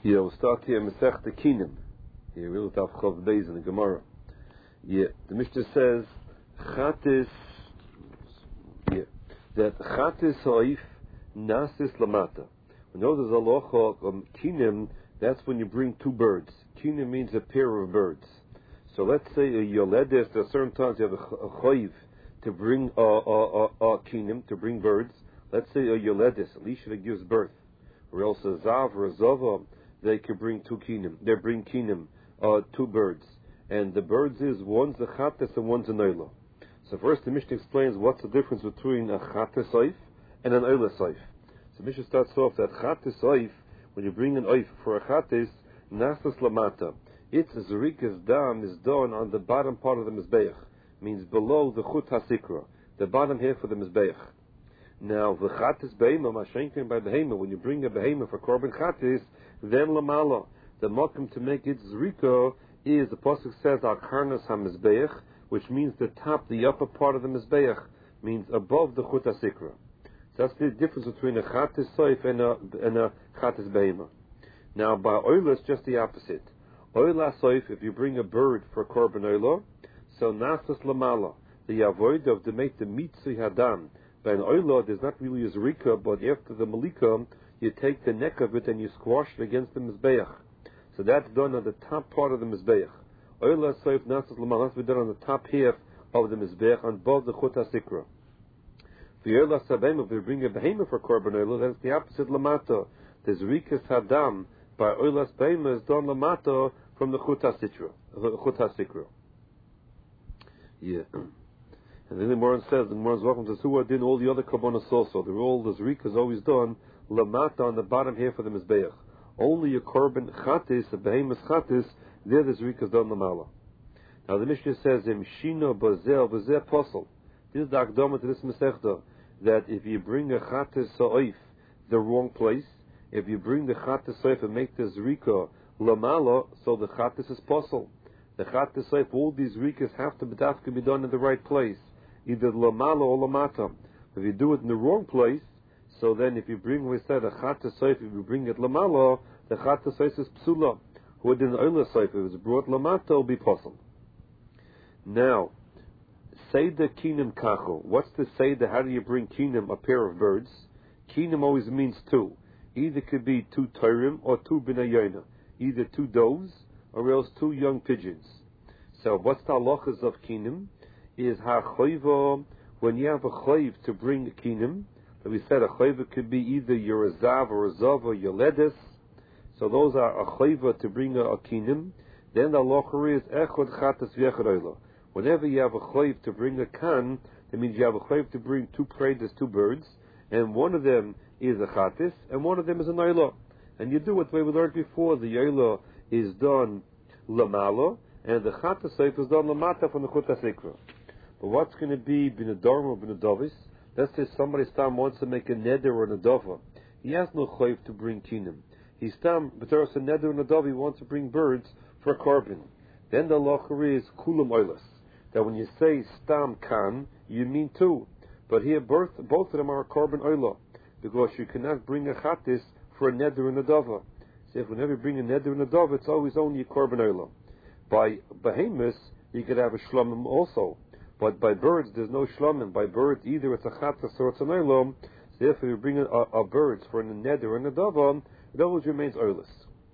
Yeah, we'll start here Masech Kinim. Here we'll have Chav Beis in the Gemara. Yeah, the Mishnah says Chatis. Yeah, that Chatis Oif Nasis Lamata. We know there's a locha Kinim. That's when you bring two birds. Kinim means a pair of birds. So let's say a yoledes. There are certain times you have a chayiv to bring a kinim, to bring birds. Let's say a yoledes, Elisha that gives birth, or else a zav or a zava, they can bring two kinim. They bring kinim, two birds, and the birds is one's a chates and one's an oila. So first the Mishnah explains what's the difference between a chates oif and an oila oif. So Mishnah starts off that chates oif, when you bring an oif for a chates, nasas lamata. Its zerikas dam is done on the bottom part of the mizbeach, means below the chut hasikra, the bottom half of the mizbeach. Now the chates behema mashenkin by behema, when you bring a behema for korban chates, then lamala, the mokum to make its zerika is, the pasuk says al karnas hamizbeach, which means the top, the upper part of the mizbeach, means above the chut hasikra. So that's the difference between a chates soif and a chates behema. Now by oila it's just the opposite. Oila soif, if you bring a bird for korban oila, so nasas lamala, the avoid of the make the mitzvah hadam. By an oila, there's not really a zrika, but after the malika, you take the neck of it and you squash it against the mizbeach. So that's done on the top part of the mizbeach. Oila soif nasas lamala has to be done on the top half of the mizbeach, on above the chut hasikra. The oila sabem, if they bring a behema for korban oila, that's the opposite lamata. The zrikas hadam by oilas behema is done lamata from the chut hasikra. Yeah. And then the Moran says, the Moran's welcome to Suwa din all the other kabbanas also. They're all, the zrika is always done lamata on the bottom half of the mizbeach. Only a korban chatis, a behemoth chatis, there the zrika is done lamala. Now the Mishnah says, Shino bazel v'zeh posel. This is the akdama to this mesechta, that if you bring a chatis sa'if, the wrong place, if you bring the chatis sa'if and make the zrika lamala, so the chatis is posel. The chatis sa'if, all these zrikas have to be done in the right place, either lamala or lamata. If you do it in the wrong place, so then if you bring, we said, a chatis sa'if, if you bring it lamala, the chatis sa'if is psula. Who did an oila sa'if, if it was brought lamata, it will be posel. Now, Seder kinim kacho. What's the seder? How do you bring kinim, a pair of birds? Kinim always means two. Either could be two taurim or two binayona. Either two doves or else two young pigeons. So what's the halachas of kinim? Is ha-choiva, when you have a choiv to bring a kinim, that we said a choiva could be either your zav or a zav or your ledes. So those are a choiva to bring a kinim. Then the halacha is echod chatas v'echod oila. Whenever you have a chayv to bring a kan, that means you have a chayv to bring two predators, two birds, and one of them is a chatis, and one of them is an oila. And you do it the way we learned before. The oila is done lamala, and the chatis is done lamata from the chut hasikra. But what's going to be b'nedarim or b'nedavis? Let's say somebody wants to make a neder or a nedava. He has no chayv to bring kinim. He's but there's a neder and a nedava. He wants to bring birds for a korban. Then the halacha is kulam oilas. That when you say stam kan, you mean two. But here, both of them are korban oila, because you cannot bring a chatis for a neder and a dava. So if whenever you bring a neder and a dava, it's always only a korban oila. By behemoths, you could have a shlomim also. But by birds, there's no shlomim. By birds, either it's a chatis or it's an oila. So if you bring a birds for a neder and a dava, it always remains oilas.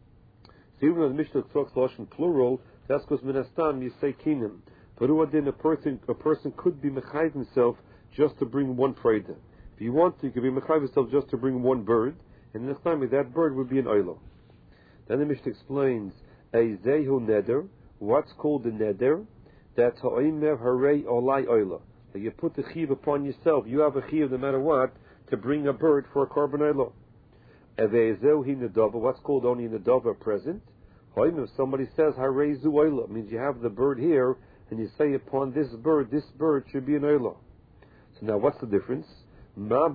So even though the Mishnah talks lashon plural, that's because minastam you say kinim. But a person could be mechayiv himself just to bring one preda. If you want to, you could be mechayiv himself just to bring one bird, and next time that bird would be an oila. Then the Mishnah explains a zehu neder. What's called a neder? That's ha'omer harei olai oila. That you put the chiv upon yourself. You have a chiv no matter what to bring a bird for a korban oila. Evezehu nedava. What's called only a nedava present? If somebody says harei zu oila, means you have the bird here, and you say upon this bird should be an oila. So now what's the difference? What's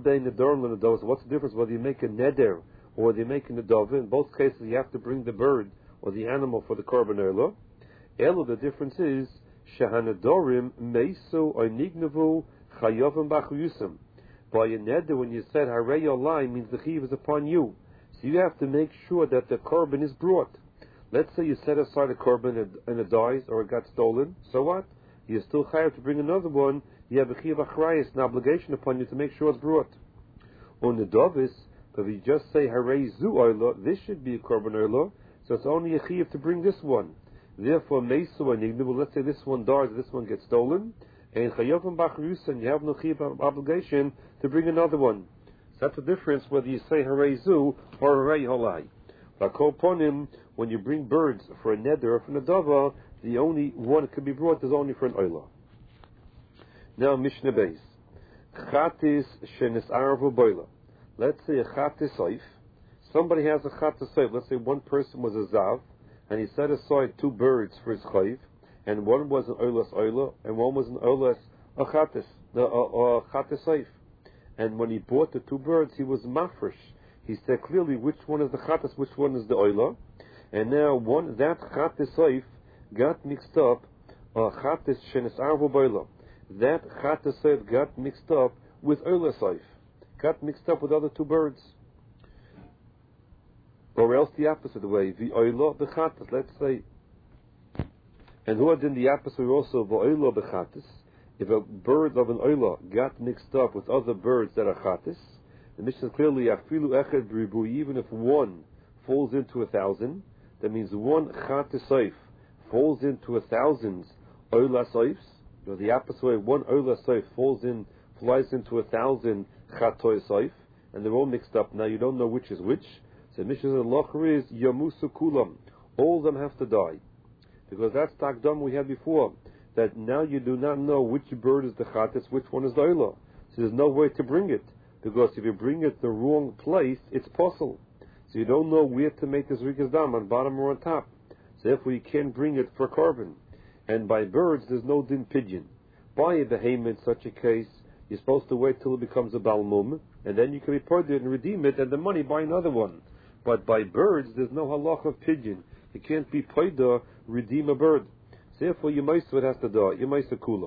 the difference whether you make a neder or whether you make a nedava? In both cases you have to bring the bird or the animal for the korban oila. The difference is shehanadorim meisu oinignavu chayovim bachuyusam. By a neder, when you said harei olai, means the chiv is upon you. So you have to make sure that the korban is brought. Let's say you set aside a korban and it dies or it got stolen. So what? You're still chayav to bring another one. You have a chiyuv achrayus, an obligation upon you to make sure it's brought. On the dovis, but if you just say harei zu oila, this should be a korban oila, so it's only a chiyuv to bring this one. Therefore, meisu and ignibu, let's say this one dies, this one gets stolen, and chayavim b'achrusa, you have no chiyuv obligation to bring another one. So that's the difference whether you say harei zu or harei holai. V'akol when you bring birds for a neder or for a nadava, the only one that could be brought is only for an oila. Now Mishnah Beis. Chatis shenis arvu boila. Let's say a chatis soif. Somebody has a chatis soif. Let's say one person was a zav, and he set aside 2 birds for his chayv, and one was an oilas oila, and one was an oilas a chatis soif. And when he bought the 2 birds, he was mafresh. He said clearly which one is the chatas, which one is the oila. And now that chatis soif got mixed up, chatis shenis arvu boila. That chatas soif got mixed up with oila soif. Got mixed up with other 2 birds. Or else the opposite way, the oila b'chatas, let's say. And who had in the opposite also, the oila b'chatas, if a bird of an oila got mixed up with other birds that are chatas, the Mishnah clearly, afilu echad b'ribu, even if one falls into 1,000, that means one chatas soif falls into 1,000 oila soifs, or the opposite way, one oila soif flies into 1,000 chatoy soif, and they're all mixed up. Now you don't know which is which. So the Mishnah says, locher is yamusu kulam. All of them have to die. Because that's takdam we had before. That now you do not know which bird is the chatas, which one is the oila. So there's no way to bring it. Because if you bring it the wrong place, it's possible. So you don't know where to make this rikas dam, on bottom or on top. So therefore you can't bring it for korban. And by birds, there's no din pidyon. By a behemoth in such a case, you're supposed to wait till it becomes a balmum, and then you can report it and redeem it, and the money buy another one. But by birds, there's no halach of pidyon. You can't be paida, redeem a bird. So therefore, your meiser has to die. Your meiser kulam.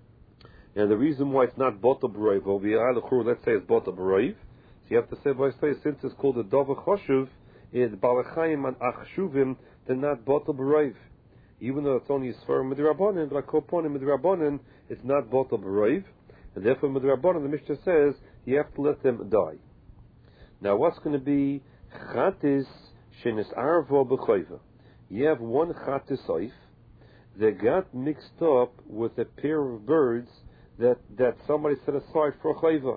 And the reason why it's not bottle b'roiv, or let's say it's bottle b'roiv, so you have to say, since it's called a dova choshuv, in balachayim and achshuvim, they're not bottle b'roiv. Even though it's only a sfer midrabanan, but akoponim midrabanan, it's not bottle b'roiv. And therefore, midrabanan, the Mishnah says, you have to let them die. Now, what's going to be chatis shenis arvo b'choiva? You have one chatis soif that got mixed up with a pair of birds that somebody set aside for a chayva.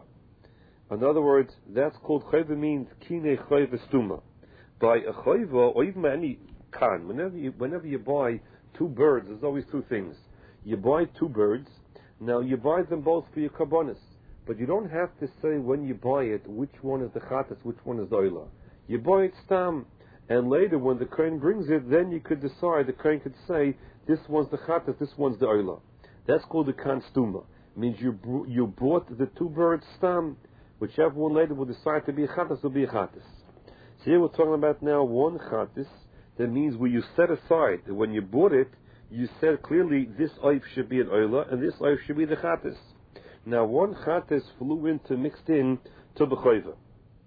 In other words, that's called chayva, means kine chayva stuma. By a chayva, or even by any kan, whenever you buy 2 birds, there's always 2 things. You buy 2 birds, now you buy them both for your karbonis, but you don't have to say when you buy it which one is the chatas, which one is the oila. You buy it stam, and later when the kohen brings it, then you could decide, the kohen could say, this one's the chatas, this one's the oila. That's called the kan stuma. Means you bought the 2 birds stam, whichever one later will decide to be a chatas will be a chatas. So here we're talking about now one chatas, that means where you set aside, when you bought it, you said clearly this oif should be an oila, and this oif should be the chatas. Now one chatas mixed in to b'choiva.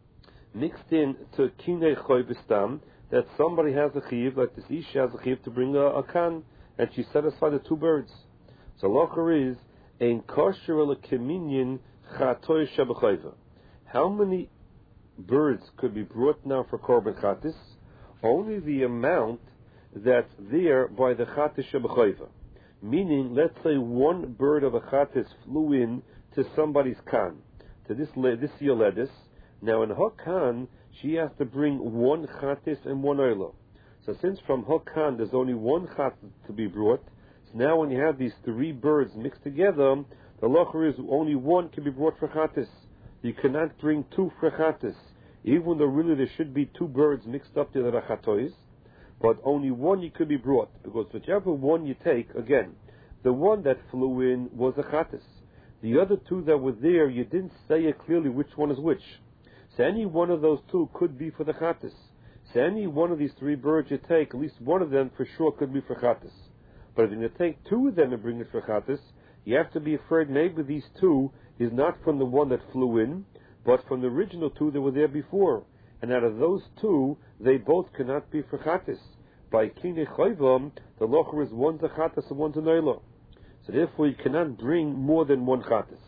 Mixed in to kinei choiva stam, that somebody has a chiv, like this isha has a chiv to bring a kan, and she set aside the 2 birds. So locher is, ein kosher ala keminyan chatoy shabachayva. How many birds could be brought now for korban chatis? Only the amount that's there by the chatis shabachayva. Meaning, let's say one bird of a chatis flew in to somebody's kan, to this yoledis. Now in her kan, she has to bring 1 chatis and 1 oila. So since from her kan there's only 1 chatis to be brought, so now when you have these 3 birds mixed together, the locher is only 1 can be brought for chatis. You cannot bring 2 for chatis, even though really there should be 2 birds mixed up to the chatois, but only 1 you could be brought, because whichever one you take, again, the one that flew in was a chatis. The other 2 that were there, you didn't say it clearly which one is which. So any one of those 2 could be for the chatis. So any one of these 3 birds you take, at least one of them for sure could be for chatis. But if you take 2 of them and bring it for chatis, you have to be afraid maybe these 2 is not from the one that flew in, but from the original 2 that were there before. and out of those two, they both cannot be for Chattis. By Kine Chayvam, the locher is one's a Chattis and one's an Oila. So therefore, you cannot bring more than one Chattis.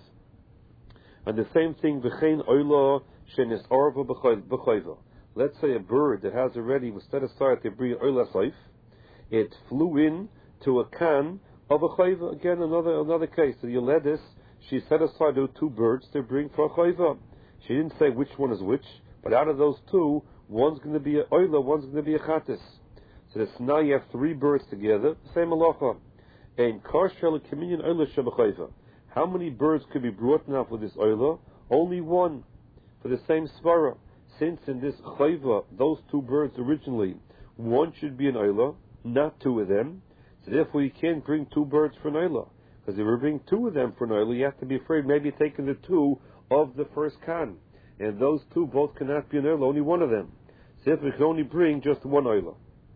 And the same thing, V'chein Oila shenis Arva b'chayva. Let's say a bird that has already was set aside to bring Oila Saif, it flew in to a can of a chayva. Again, another case. So Yoledis, she set aside those two birds to bring for a chayva. She didn't say which one is which, but out of those two, one's going to be a oila, one's going to be a chattis. So now you have three birds together, same halacha. And karshel communion oila shebachayva. How many birds could be brought now for this oila? Only one. For the same svara. Since in this chayva, those two birds originally, one should be an oila, not two of them. So therefore you can't bring two birds for an oila. Because if you bring two of them for an oila, you have to be afraid maybe taking the two of the first can. And those two both cannot be an oila, only one of them. So therefore you can only bring just one oila.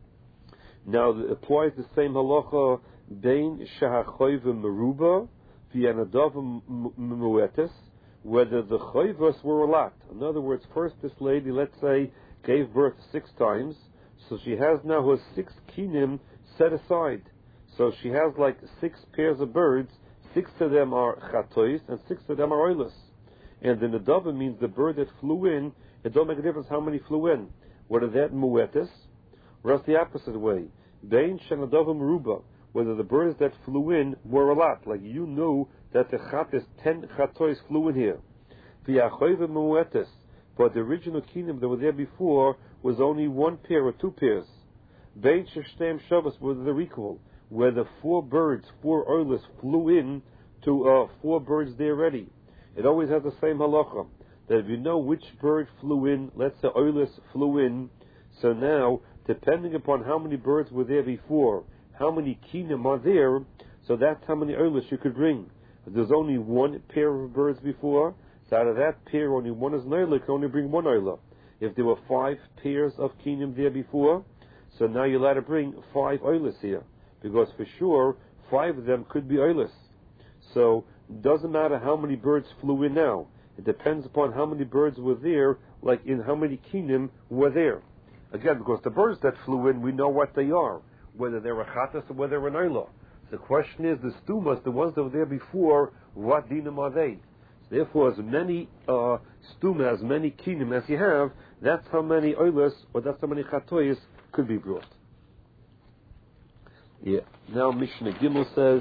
Now it applies the same halacha, bein shahachayva meruba v'yanadav muetes, whether the chayvas were a lot. In other words, first this lady, let's say, gave birth 6 times, so she has now her 6 kinim set aside. So she has like 6 pairs of birds, 6 of them are chatois, and 6 of them are oilus. And the nadava means the bird that flew in, it don't make a difference how many flew in. Whether that muetes, or else the opposite way. Bein shenadava meruba, whether the birds that flew in were a lot, like you knew that the chatis 10 chatois flew in here. V'yachoyva muetes, but the original kingdom that were there before was only 1 pair or 2 pairs. Bein sheshtem shavas, whether they're equal, whether 4 birds, 4 oilers flew in to 4 birds there already. It always has the same halacha, that if you know which bird flew in, let's say oilers flew in, so now, depending upon how many birds were there before, how many kinim are there, so that's how many oilers you could bring. If there's only 1 pair of birds before, so out of that pair only one is an oiler, you can only bring 1 oiler. If there were 5 pairs of kinim there before, so now you're allowed to bring 5 oilers here, because for sure 5 of them could be oilers. So it doesn't matter how many birds flew in now. It depends upon how many birds were there, like in how many kinim were there. Again, because the birds that flew in, we know what they are, whether they're a chattas or whether they're an oila. So the question is, the stumas, the ones that were there before, what dinim are they? So therefore, as many stuma, as many kinim as you have, that's how many oilas, or that's how many chatois could be brought. Yeah. Now Mishnah Gimel says,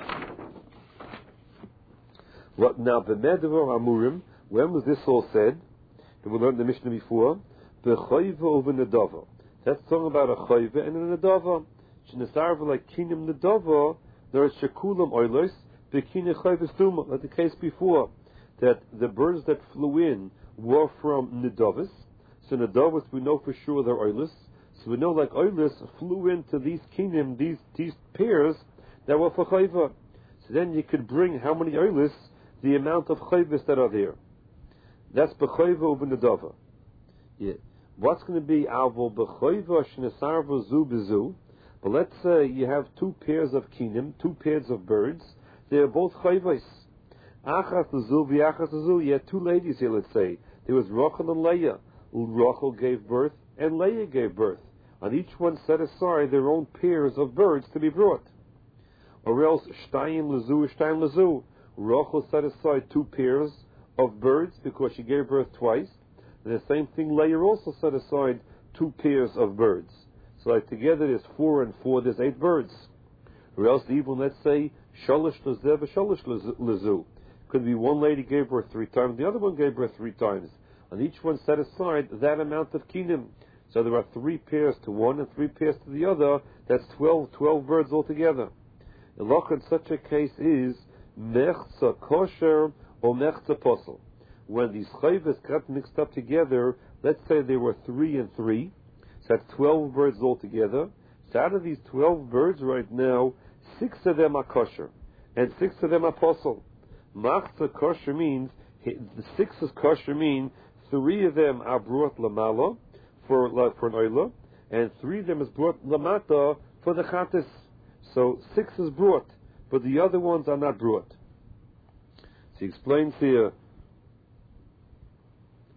what now? B'medvar amurim. When was this all said? We learned the Mishnah before. B'chayva over nedava. That's talking about a chayva and a nedava. Shnesarva like kinim nedava. There are shekulam oilers. B'kine chayva stuma. Like the case before, that the birds that flew in were from nedavas. So nedavas we know for sure they're oilers. So we know like oilers flew into these kinim, these pairs that were for chayva. So then you could bring how many oilers? The amount of chayvas that are there. That's b'chayva over nedava. Yeah. What's going to be avol b'chayva shnesarva zu b'zu? But let's say you have 2 pairs of kinim, 2 pairs of birds. They are both chayvas. Achas l'zu v'achas l'zu. You had 2 ladies here, let's say. There was Rachel and Leah. Rachel gave birth and Leah gave birth. And each one set aside their own pairs of birds to be brought. Or else shtayim l'zu, shtayim l'zu. Rachel set aside 2 pairs of birds because she gave birth twice. And the same thing, Leah also set aside 2 pairs of birds. So like together there's 4 and 4, there's 8 birds. Or else even, let's say, shalish l'zeh v'shalish l'zu. Could be one lady gave birth 3 times, the other one gave birth 3 times. And each one set aside that amount of kinim. So there are 3 pairs to one and 3 pairs to the other. That's 12 birds altogether. The loch in such a case is mechza kosher or mechza posel. When these chayvas got mixed up together, let's say there were 3 and 3, so that's 12 birds altogether. So out of these 12 birds right now, 6 of them are kosher, and 6 of them are posel. Mechza kosher means, the 6 is kosher mean, 3 of them are brought lamala for an oila, and 3 of them is brought lamata for the chattis. So 6 is brought, but the other ones are not brought. So he explains here,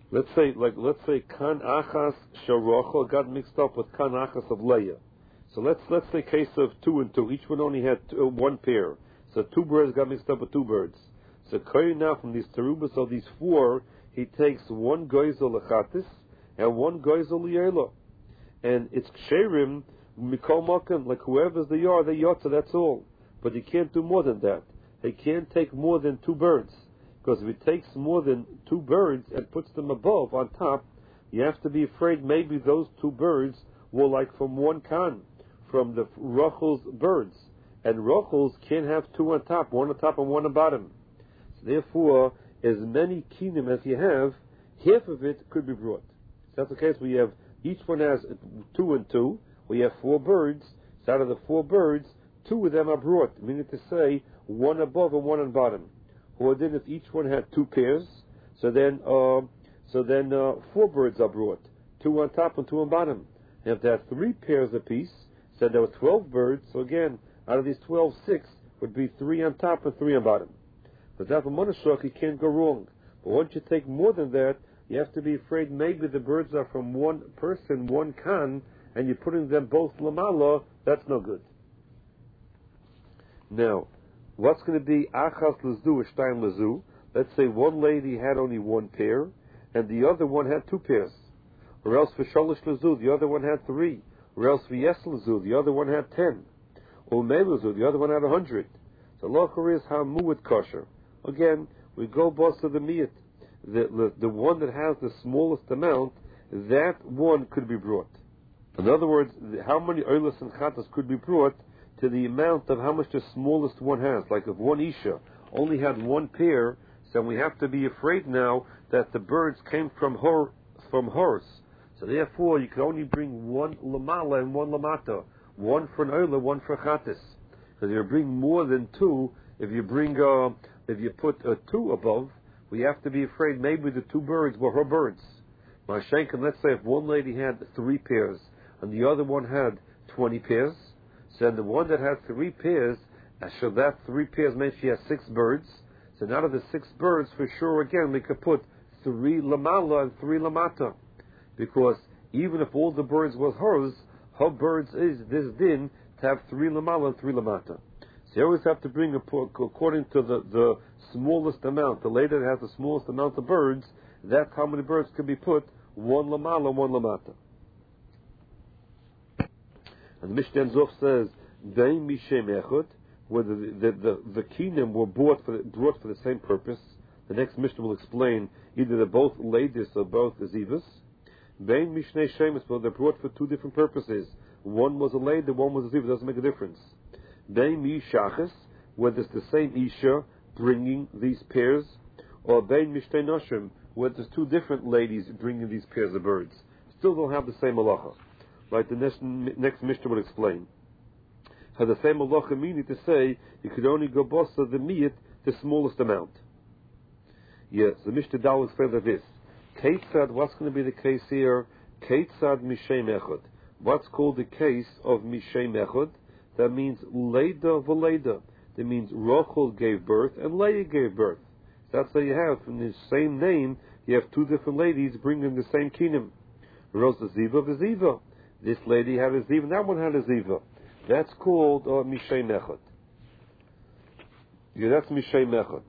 Let's say kan achas sharochel got mixed up with kan achas of Leah. So let's say case of 2 and 2. Each one only had one pair. So 2 birds got mixed up with 2 birds. So Kohen now from these terubas of these 4, he takes 1 goizel lechatis and 1 goizel liyela, and it's ksherim mikol makom, like whoever's they yotza, that's all. But he can't do more than that. He can't take more than 2 birds, because if he takes more than 2 birds and puts them above on top, you have to be afraid maybe those 2 birds were like from one kan, from the Rachel's birds, and Rachel's can't have 2 on top, 1 on top and 1 on bottom. So therefore, as many kinim as you have, half of it could be brought. So that's the case. We have each one has 2 and 2. We have 4 birds. So out of the 4 birds, 2 of them are brought, meaning to say 1 above and 1 on bottom. Or then if each one had 2 pairs, so then 4 birds are brought, 2 on top and 2 on bottom. And if they have 3 pairs apiece, so there were 12 birds. So again, out of these 12, 6 would be 3 on top and 3 on bottom. But that for Monashok, you can't go wrong. But once you take more than that, you have to be afraid maybe the birds are from one person, one kan, and you're putting them both lamala. That's no good. Now, what's going to be achas lezu, shtayim lezu? Let's say one lady had only 1 pair, and the other one had 2 pairs. Or else for sholish lezu, the other one had 3. Or else for yes lezu, the other one had 10. Or mei lezu, the other one had 100. So locher is hamuit kosher. Again, we go boss to the miyat. The one that has the smallest amount, that one could be brought. In other words, how many oilas and chatas could be brought to the amount of how much the smallest one has. Like if one isha only had 1 pair, so we have to be afraid now that the birds came from hers. So therefore, you can only bring 1 lamala and 1 lamata, 1 for an oila, 1 for a chatas. Because you bring more than 2. If you put 2 above, we have to be afraid maybe the 2 birds were her birds. Mashenkin, let's say if one lady had 3 pairs and the other one had 20 pairs, so then the one that had 3 pairs, so that 3 pairs meant she has 6 birds. So out of the 6 birds, for sure, again, we could put 3 lamala and 3 lamata. Because even if all the birds was hers, her birds is this din to have 3 lamala and 3 lamata. So you always have to bring according to the smallest amount. The lady that has the smallest amount of birds, that's how many birds can be put, 1 lamala, 1 lamata. And the Mishnah Zof says, Daim Mishem Echot, whether the kinim were brought for the same purpose. The next Mishnah will explain either they're both ladies or both zivas. Daim Mishnei Shemus, well, they're brought for 2 different purposes. One was a lady, one was a ziva, doesn't make a difference. Daim Mishachas, whether it's the same Isha bringing these pairs, or Daim Mishnei Noshim, whether there's 2 different ladies bringing these pairs of birds. Still don't have the same halacha. Like the next Mishnah will explain. Has the same halacha meaning to say you could only go bossa the miyat, the smallest amount. Yes, the Mishnah Dal explains like this. Keitzad, what's going to be the case here? Keitzad Mishem Echad. What's called the case of Mishem Echad? That means Leida V'Leida. That means Rachel gave birth and Leah gave birth. That's how you have, from the same name, you have 2 different ladies bringing the same kinim. Rosa Ziva V'Ziva. This lady had a ziva, and that one had a ziva. That's called Mishay Mechad. Yeah, that's Mishay Mechad.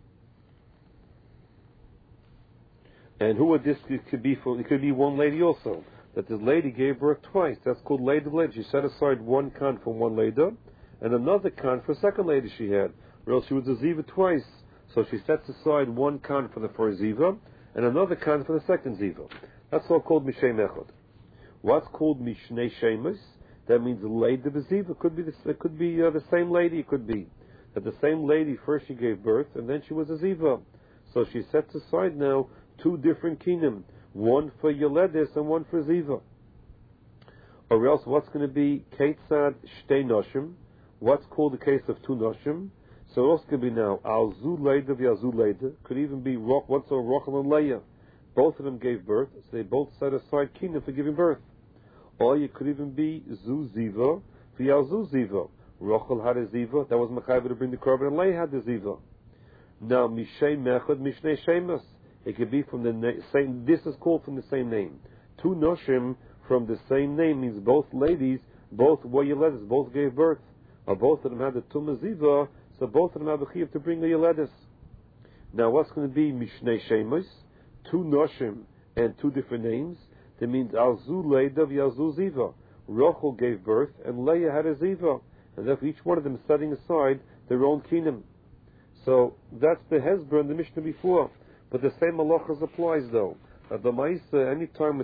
And who would this could be for? It could be one lady also. That this lady gave birth twice. That's called Leda Leda. She set aside 1 kan for one Leda, and another kan for a second lady she had. Or else she was a ziva twice. So she sets aside 1 kan for the first ziva, and another kan for the second ziva. That's all called Mishay Mechad. What's called Mishnei Shemus? That means Leida B'Ziva. It could be the same lady. It could be that the same lady first she gave birth and then she was a ziva. So she sets aside now 2 different kinim, 1 for Yoledis and 1 for ziva. Or else, what's going to be Keitzad Shtei Noshim? What's called the case of 2 Noshim? So it also could be now Al Zu Leida v'Al Leida. Could even be what's a Rachel and Leah. Both of them gave birth, so they both set aside kinim for giving birth. Or you could even be Zu Ziva, V'Yal Zu Ziva. Rachel had a Ziva, that was Mechayva to bring the korban, and Leah had the Ziva. Now, Mishay Mechad, Mishnei Shemus. It could be from the same. This is called from the same name. Two noshim from the same name means both ladies, both were Yeledes, both gave birth, or both of them had the Tumah Ziva, so both of them have a chiyuv to bring the Yeledes. Now, what's going to be Mishnei Shemos? Two noshim and two different names. That means Alzu Leida v'Alzu Ziva. Rachel gave birth, and Leah had a Ziva, and therefore each one of them setting aside their own kingdom. So that's the Hezbollah and the Mishnah before. But the same halachas applies though. At the Ma'isa, anytime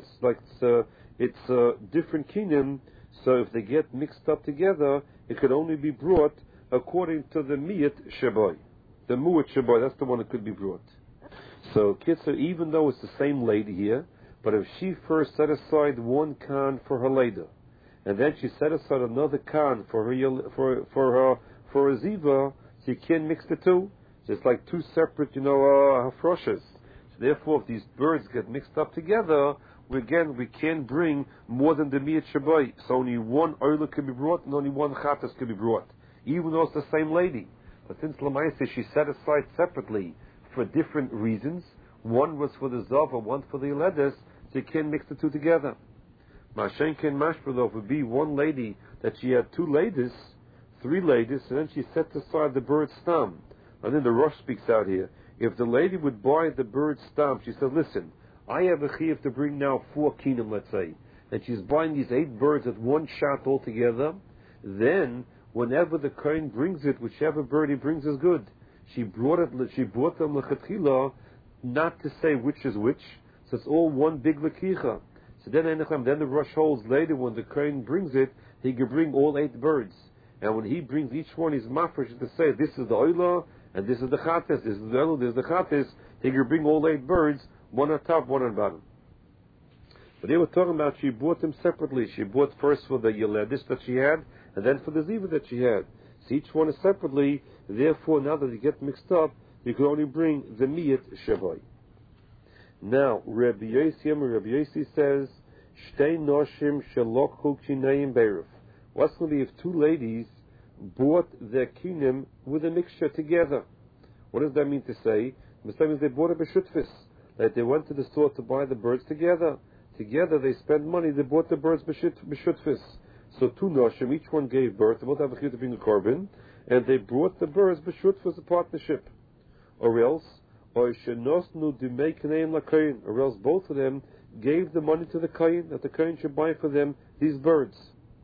it's different kingdom, so if they get mixed up together, it could only be brought according to the Miyat Shabai. The Mu'at Shabai, that's the one that could be brought. So Kitzur, even though it's the same lady here, but if she first set aside one kan for her leda, and then she set aside another kan for her ziva, so you can't mix the two. Just like two separate, hafroshes. So therefore, if these birds get mixed up together, we can't bring more than the miyat shabai. So only one oila can be brought, and only one chatas can be brought, even though it's the same lady. But since Lamaisa she set aside separately for different reasons, one was for the zav and one for the yeledes, so you can't mix the two together. Mashenken Mashpelov would be one lady that she had two ladies, three ladies, and then she set aside the bird stam. And then the Rosh speaks out here. If the lady would buy the bird stam, she said, listen, I have a chiyuv to bring now 4 kingdom, let's say, and she's buying these 8 birds at one shot altogether, then whenever the kohen brings it, whichever bird he brings is good. She brought them lechatchila, not to say which is which, so it's all one big lekicha. So then the Rosh holds later when the kohen brings it, he can bring all 8 birds. And when he brings each one, he's mafresh to say, this is the oila, and this is the chates, this is the oila, this is the chates. He can bring all 8 birds, one on top, one on bottom. But they were talking about she bought them separately. She bought first for the Yeledis that she had, and then for the Ziva that she had. So each one is separately, therefore now that they get mixed up, you can only bring the Miyat Shavai. Now, Rabbi Yossi says, Shtei Noshim Shalokhu Kinayim Beiruf. What's going to be if 2 ladies bought their kinim with a mixture together? What does that mean to say? The same as they bought a b'shutfis. Like they went to the store to buy the birds together. Together they spent money, they bought the birds b'shutfis. So 2 noshim, each one gave birth, they both have a chiyuv to bring a korban, and they brought the birds b'shutfis, a partnership. Or else both of them gave the money to the kohen, that the kohen should buy for them these birds.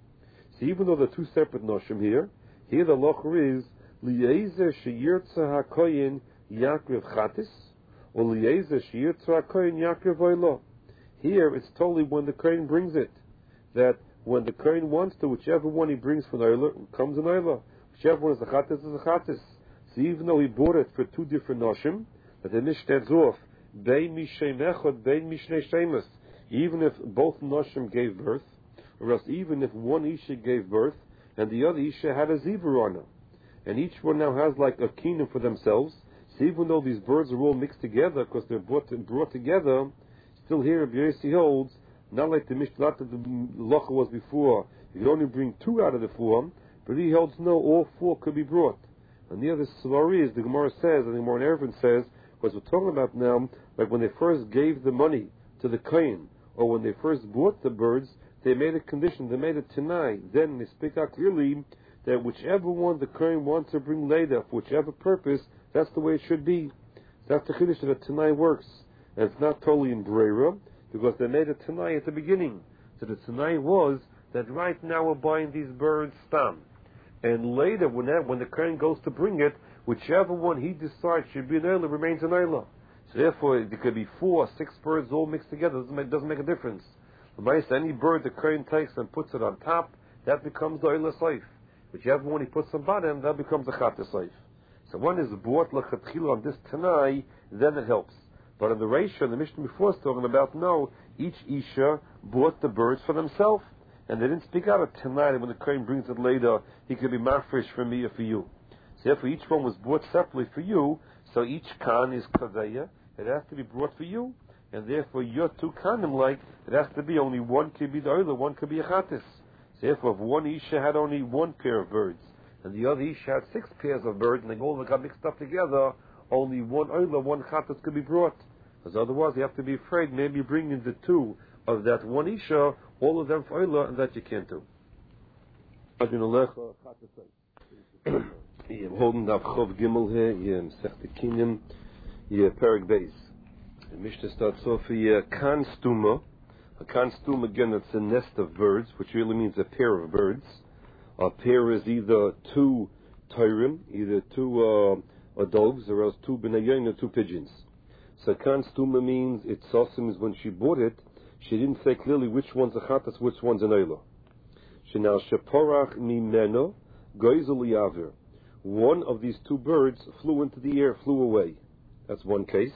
So even though they're 2 separate noshim here the locher is Liezer sheyirtza hakoyin yakriv chatis, or Liezer sheyirtza hakoyin yakriv oilo. Here it's totally when the kohen brings it, that when the kohen wants to, whichever one he brings for the oila comes an oila. Whichever one is a chatis is a chatis. So even though he bought it for 2 different noshim, that the mishneh off bein mishem echad bein mishnei shemus, even if both noshim gave birth, or else even if one isha gave birth and the other isha had a ziva on her, and each one now has like a kingdom for themselves. So even though these birds are all mixed together because they're brought together, still here Rabbi Yossi holds not like the mishnah that the locha was before. You can only bring 2 out of the 4, but he holds no, all 4 could be brought. And the other svari is the Gemara says, and the Gemara in Eruvin says, because we're talking about now, like when they first gave the money to the kohen, or when they first bought the birds, they made a condition, they made a tanai. Then they speak out clearly that whichever one the kohen wants to bring later, for whichever purpose, that's the way it should be. That's the chiddush that a tanai works. And it's not totally in breira, because they made a tanai at the beginning. So the tanai was that right now we're buying these birds stam. And later, when the kohen goes to bring it, whichever one he decides should be an oila remains an oila. So therefore, it could be 4 or 6 birds all mixed together. It doesn't make a difference. Any bird the kohen takes and puts it on top, that becomes the oila seif. Whichever one he puts on bottom, that becomes the chatas seif. So one is bought lechatchila on this tanai, then it helps. But in the ratio, the Mishnah before is talking about, no, each isha bought the birds for themselves. And they didn't speak out of tonight, and when the kohen brings it later, he could be mafresh for me or for you. So therefore, each one was bought separately for you, so each kan is kaveya, it has to be brought for you, and therefore your 2 kanim, like, it has to be only one could be the oila, one could be a chatis. So therefore, if one isha had only 1 pair of birds, and the other isha had 6 pairs of birds, and they all got mixed up together, only one oila, one chatis could be brought. Because otherwise you have to be afraid maybe bringing the two of that one Isha, all of them for Oila, and that you can't do. I'm holding up Chov Gimel here, Sechta Kinim, Perek Beis. The Mishnah starts off here, Kan Stuma. A Kan Stuma, again, it's a nest of birds, which really means a pair of birds. A pair is either two Taurim, either two dogs, or else two Benayon, or two pigeons. So Kan Stuma means it's awesome is when she bought it, she didn't say clearly which one's a Chatas, which one's an Oila. Shenal Sheporach Mimeno Goizel Yaver. One of these two birds flew into the air, flew away. That's one case.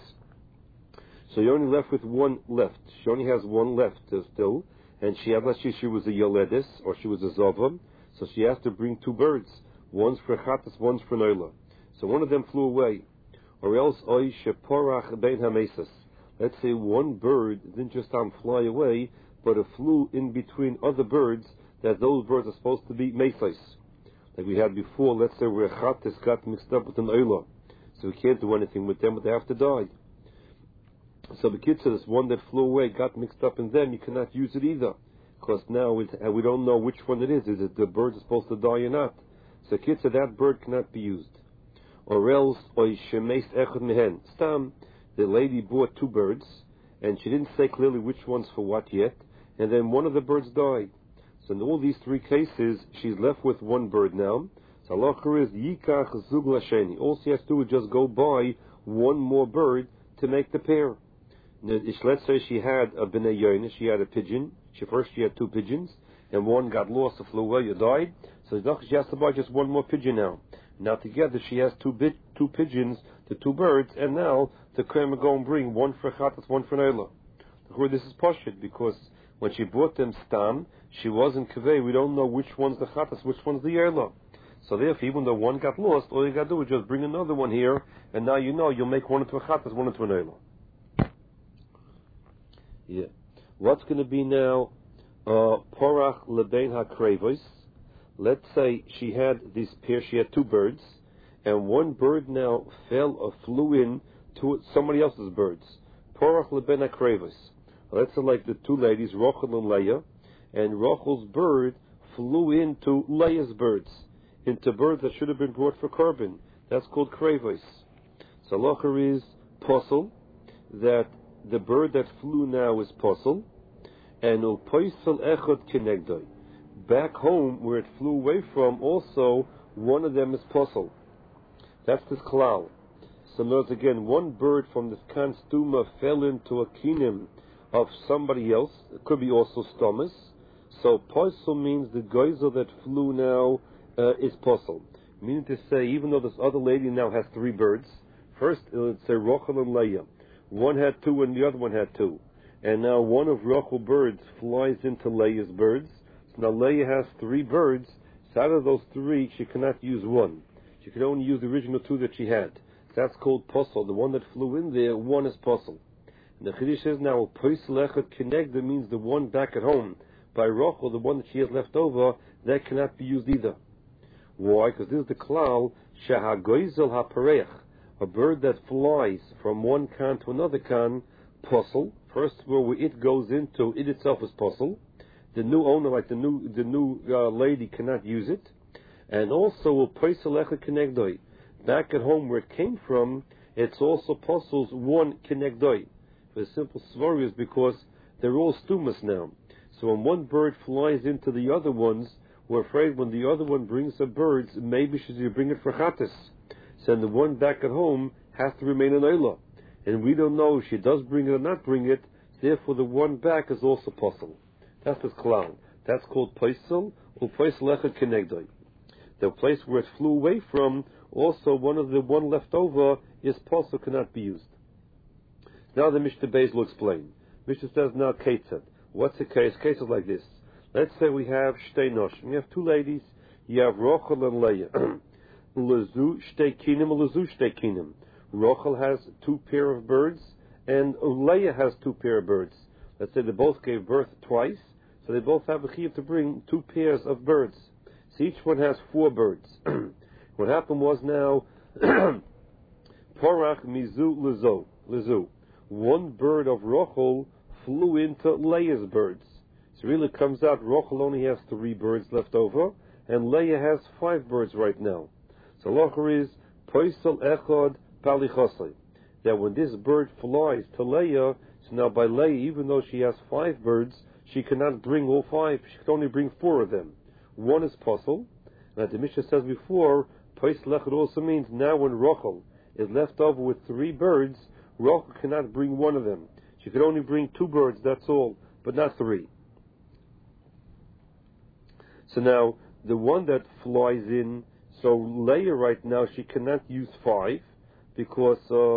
So you're only left with one left. She only has one left still, and she had, let's say she was a Yoledis, or she was a Zavam, so she has to bring two birds. One's for Chatas, one's for Noila. So one of them flew away. Or else, Oy Sheporach Bein HaMesas. Let's say one bird didn't just fly away, but it flew in between other birds, that those birds are supposed to be Mesas. Like we had before, let's say where Chatas got mixed up with an Oila. So we can't do anything with them, but they have to die. So the kid said this one that flew away got mixed up in them, you cannot use it either. Because now we don't know which one it is. Is it the bird is supposed to die or not? So the kid said that bird cannot be used. Or else, Stam, the lady bought two birds, and she didn't say clearly which one's for what yet, and then one of the birds died. So in all these three cases, she's left with one bird now. So halacha is Yikach Zug Lasheni. All she has to do is just go buy one more bird to make the pair. Let's say she had a Bnei Yoina, she had a pigeon. She had two pigeons, and one got lost or flew away or died. So she has to buy just one more pigeon now. Now together she has two pigeons, the two birds, and now the Kramer go and bring one for Chatas, one for Neila. This is Pashit, because when she bought them Stam, she wasn't Kaveh. We don't know which one's the Chatas, which one's the Yeila. So therefore, even though one got lost, all you got to do is just bring another one here, and now you know you'll make one into a Chatas, one into an Neila. Yeah. What's going to be now? Porach lebein hakrevos. Let's say she had this pair. She had two birds, and one bird now fell or flew in to somebody else's birds. Porach lebein hakrevos. Let's say like the two ladies, Rachel and Leah, and Rachel's bird flew into Leah's birds, into birds that should have been brought for carbon. That's called krevos. So halacha is posel, that the bird that flew now is posel, and upoisel echad kenegdoi. Back home, where it flew away from, also one of them is posel. That's this klal. So notice again, one bird from this Kan Stuma fell into a kinim of somebody else. It could be also stomas. So posel means the geyser that flew now is posel. Meaning to say, even though this other lady now has three birds, first let's say Rachel and Leah. One had two and the other one had two. And now one of Rachel's birds flies into Leah's birds. So now Leah has three birds. So out of those three, she cannot use one. She can only use the original two that she had. So that's called posel. The one that flew in there, one is posel. And the Chiddush says now, posel echad kenegda means the one back at home. By Rachel, the one that she has left over, that cannot be used either. Why? Because this is the klal, shehagoizel hapareach. A bird that flies from one kan to another kan, posel. First, where it goes into, it itself is posel. The new owner, like the new lady, cannot use it. And also, posel echad kenegdoi. Back at home, where it came from, it's also posel's one kenegdoi. The simple story is because they're all stumas now. So when one bird flies into the other ones, we're afraid when the other one brings the birds, maybe should bring it for chatas. So the one back at home has to remain an Oila. And we don't know if she does bring it or not bring it, therefore the one back is also posel. That's this klal. That's called posel, or posel echad kenegdoi. The place where it flew away from, also the one left over is posel, cannot be used. Now the Mishnah Beis will explain. Mishnah says now Ketzad. What's the case? Case is like this. Let's say we have shtei noshim. You have two ladies. You have Rachel and Leah. Lezu shtei kinim, lezu shtei kinim. Rachel has two pair of birds, and Leah has two pair of birds. Let's say they both gave birth twice, so they both have a chiyuv to bring two pairs of birds. So each one has four birds. What happened was now, Porach mizu lezu. one bird of Rochel flew into Leah's birds. So really it comes out Rochel only has 3 birds left over, and Leah has 5 birds right now. So halacha is Poisel Echad Palichosai, that when this bird flies to Leah, so now by Leah, even though she has 5 birds, she cannot bring all 5. She can only bring 4 of them. One is Posel. And as the Mishnah says before, Poisel Echad also means now when Rochel is left over with 3 birds, Rochel cannot bring one of them. She could only bring 2 birds, that's all, but not 3. So now, the one that flies in, so Leah right now, she cannot use 5, because,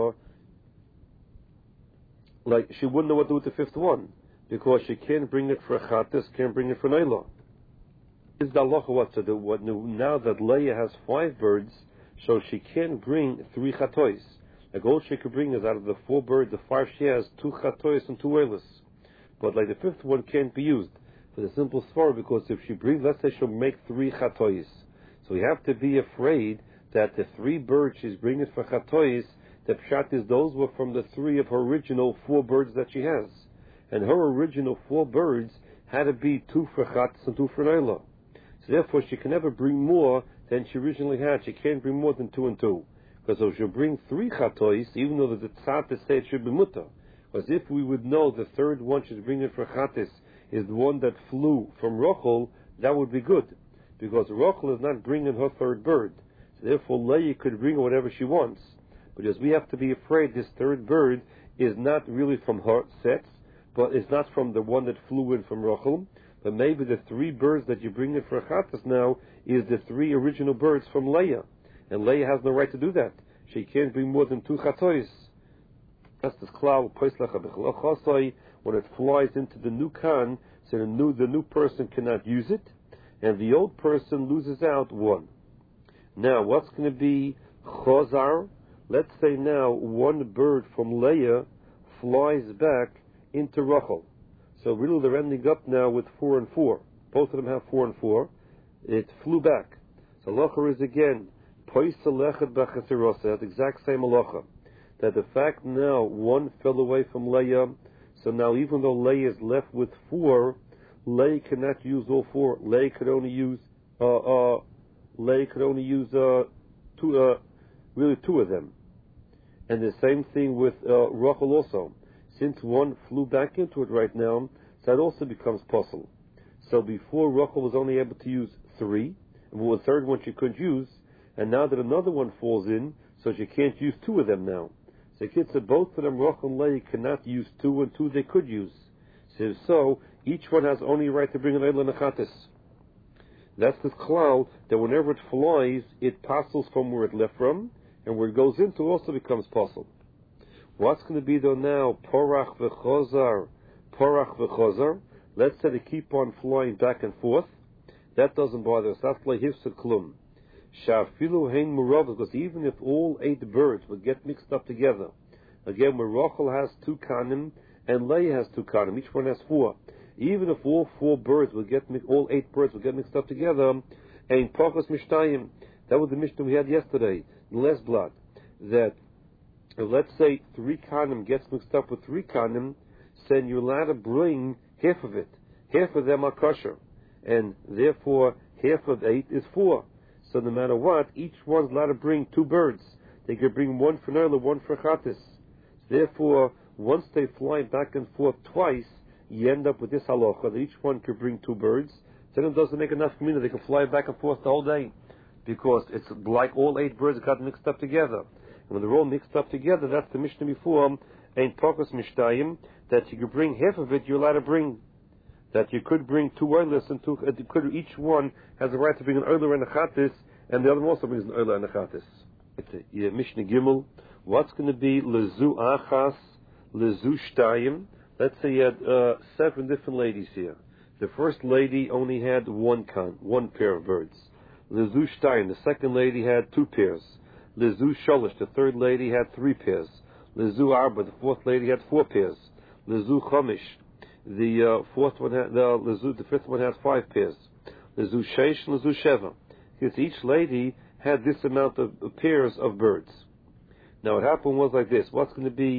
she wouldn't know what to do with the 5th one, because she can't bring it for Chatas, can't bring it for Neilah. Is the halacha what to do? Now that Leah has 5 birds, so she can't bring 3 chatois. Like all she could bring is out of the 4 birds, the 5 she has, 2 chatois and 2 oilers. But like the 5th one can't be used for the simple story, because if she brings, let's say she'll make 3 chatois. So we have to be afraid that the 3 birds she's bringing for chatois, the pshat is those were from the 3 of her original 4 birds that she has. And her original 4 birds had to be 2 for chatas and 2 for neilah. So therefore she can never bring more than she originally had. She can't bring more than 2 and 2. Because if she'll bring 3 chatois, even though the tzad say it should be mutter, because if we would know the 3rd one she's bringing for chatas is the one that flew from Rochel, that would be good. Because Rochel is not bringing her 3rd bird. So therefore Leah could bring whatever she wants. Because we have to be afraid this 3rd bird is not really from her sets, but it's not from the one that flew in from Rochel. But maybe the 3 birds that you bring in for chatas now is the 3 original birds from Leah. And Leah has no right to do that. She can't bring more than 2 chatois. That's the klal when it flies into the new kan, so the new person cannot use it, and the old person loses out 1. Now, what's going to be chozar? Let's say now 1 bird from Leah flies back into Rachel. So really they're ending up now with 4 and 4. Both of them have 4 and 4. It flew back. So halacha is again that exact same halacha. That the fact now 1 fell away from Leah, so now even though Leah is left with 4, Leah cannot use all 4. Leah could only use 2, really 2 of them. And the same thing with Rachel also. Since 1 flew back into it right now, so that also becomes possible. So before Rachel was only able to use 3, and the 3rd one she couldn't use, and now that another one falls in, so she can't use 2 of them now. So kids said both of them, Rachel and Leah, cannot use 2, and 2 they could use. So each one has only right to bring an Eilah and a Chatas. That's the klal, that whenever it flies, it passes from where it left from, and where it goes into also becomes possible. What's going to be though now? Porach v'chozar. Porach v'chozar. Let's say they keep on flying back and forth. That doesn't bother us. That's like hifsed klum. Shafilu hein murav, because even if all 8 birds would get mixed up together, again, where Rachel has 2 kanim and Leah has 2 kanim, each one has 4. Even if all 4 birds would get all 8 birds would get mixed up together, ein pachas mishtayim. That was the Mishnah we had yesterday in less blood. That let's say 3 kanim gets mixed up with 3 kanim, then you're allowed to bring half of it. Half of them are kosher, and therefore half of 8 is 4. So no matter what, each one's allowed to bring 2 birds. They could bring 1 for Neilah, 1 for Chatas. Therefore, once they fly back and forth twice, you end up with this halacha that each one could bring 2 birds. Then it doesn't make enough for me that they can fly back and forth the whole day, because it's like all 8 birds got mixed up together. And when they're all mixed up together, that's the Mishnah before, ein pachas mishtayim, that you could bring half of it, you're allowed to bring. That you could bring 2 oilers and 2, each one has a right to bring an oiler and a chatis, and the other one also brings an oiler and a chatis. It's a Mishnah Gimel. What's going to be lezu achas, lezu shtayim? Let's say you had 7 different ladies here. The first lady only had 1 pair of birds. Lezu shtayim, the second lady had 2 pairs. Lezu sholish, the third lady had 3 pairs. Lezu arba, the fourth lady had 4 pairs. Lezu chomish, the fourth one had the 5th one has 5 pairs. Lezu sheish, lezu sheva. Because each lady had this amount of pairs of birds. Now what happened was like this. What's going to be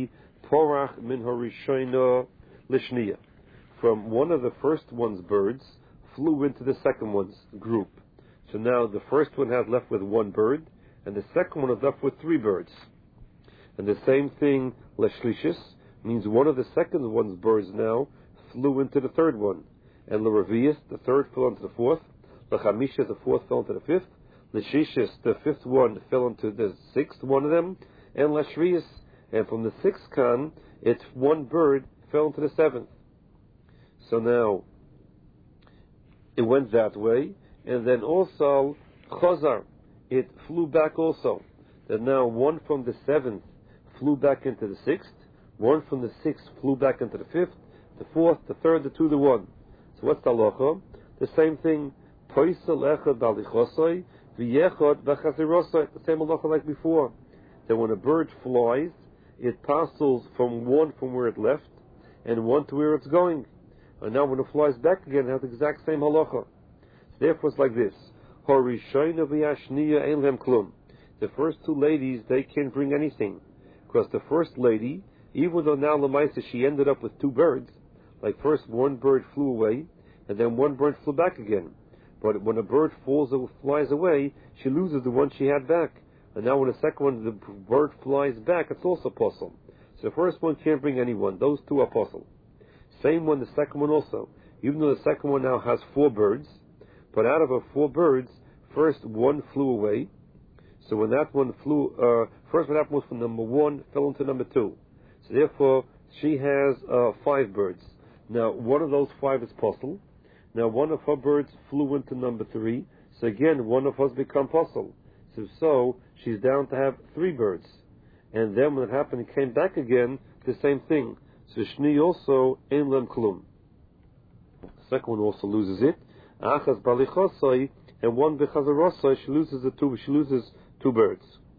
porach min harishayna lishniya. From one of the first one's birds flew into the second one's group. So now the first one has left with one bird, and the second one is left with three birds. And the same thing, leshlishis, means one of the second one's birds now flew into the third one. And l'ravius, the third fell into the fourth. L'chamishes, the fourth fell into the fifth. L'shishis, the fifth one fell into the sixth one of them. And l'shrius, and from the sixth kan, it's one bird fell into the seventh. So now, it went that way. And then also, chazar, it flew back also. That now one from the seventh flew back into the sixth. One from the sixth flew back into the fifth. The fourth, the third, the two, the one. So what's the halacha? The same thing. Poisel echad balichosoi, v'yechad b'chazirosoi. The same halacha like before. That when a bird flies, it passes from one from where it left, and one to where it's going. And now when it flies back again, it has the exact same halacha. So therefore it's like this. Horishoyna v'yashniya ein lehem klum. The first two ladies, they can't bring anything. Because the first lady, even though now Lamaisa she ended up with two birds, like first one bird flew away, and then one bird flew back again. But when a bird flies away, she loses the one she had back. And now when the second one, the bird flies back, it's also possible. So the first one can't bring anyone. Those two are possible. Same one, the second one also. Even though the second one now has four birds, but out of her four birds, first one flew away. So when that one flew, first what happened was from number one fell into number two. So therefore, she has 5 birds. Now, one of those 5 is possible. Now, one of her birds flew into number 3. So again, one of us become possible. So she's down to have 3 birds. And then when it happened, it came back again, the same thing. So Shni also, ein lem klum. The second one also loses it. Achas balichosoi, and one bechazarosoi, she loses 2 birds.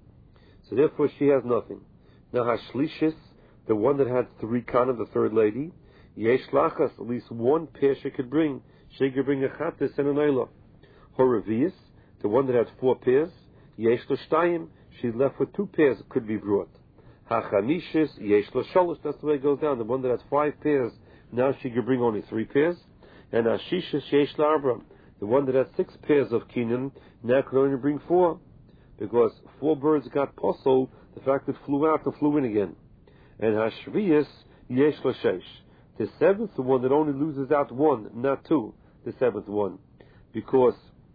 So therefore she has nothing. Now Hashlishis, the one that had 3 kana, the third lady, yesh lachas, at least one pair she could bring. She could bring a chatis and an eila. Horavius, the one that had 4 pairs, yesh l'shtayim, she's left with 2 pairs that could be brought. Hachamishis, yesh l'sholosh, that's the way it goes down. The one that has 5 pairs, now she could bring only 3 pairs. And Ashishis, yesh l'arbra, the one that has 6 pairs of kinyan, now could only bring 4. Because 4 birds got posel, the fact it flew out and flew in again. And Hashviyas, yesh l'shesh. The 7th one that only loses out 1, not 2, the 7th one. Because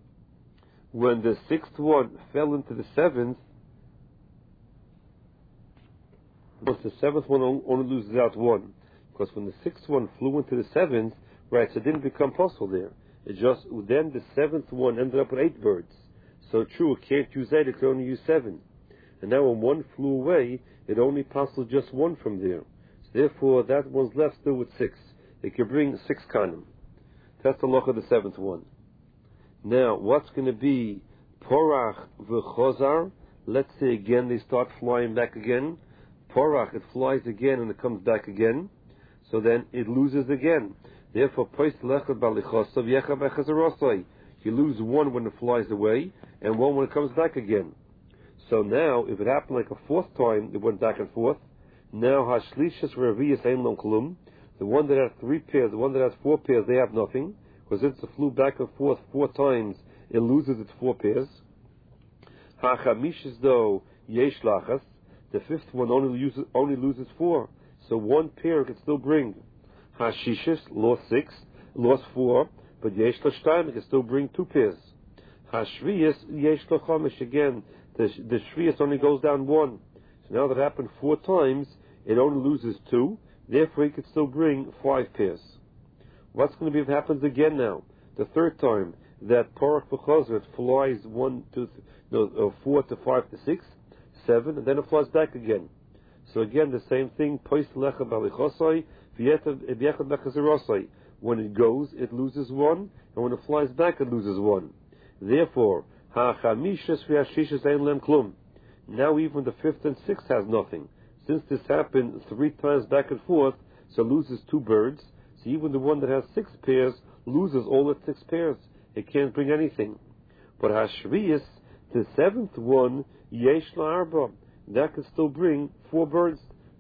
when the 6th one fell into the 7th, because the 7th one only loses out 1. Because when the 6th one flew into the 7th, right, so it didn't become possible there. It just, then the 7th one ended up with 8 birds. So true, it can't use 8, it can only use 7. And now when one flew away, it only passes just 1 from there. So therefore, that one's left still with 6. It can bring 6 kanim. That's the loch of the 7th one. Now, what's going to be porach v'chozar? Let's say again they start flying back again. Porach, it flies again and it comes back again. So then it loses again. Therefore, you lose 1 when it flies away, and 1 when it comes back again. So now, if it happened like a 4th time, it went back and forth. Now, Hashlishas Revius Ein Lom Klum, the one that has 3 pairs, the one that has 4 pairs, they have nothing, because since it flew back and forth 4 times, it loses its 4 pairs. HaChamishis though Yesh Lachas, the 5th one only loses 4, so 1 pair it can still bring. Hashishis lost 6, lost 4, but Yesh L'Shtayim, it can still bring 2 pairs. Hashviyas Yesh L'Chomish, again, the Shviyas only goes down 1. So now that happened 4 times, it only loses 2, therefore it can still bring 5 pairs. What's going to be if it happens again now? The 3rd time, that Porach V'Chozar, it flies 4 to 5 to 6, 7, and then it flies back again. So again, the same thing, when it goes, it loses 1, and when it flies back, it loses 1. Therefore, now even the 5th and 6th has nothing. Since this happened 3 times back and forth, so it loses 2 birds, so even the one that has 6 pairs loses all its 6 pairs. It can't bring anything. But Hashviyas, the 7th one, Yesh La'arba, that can still bring 4 birds.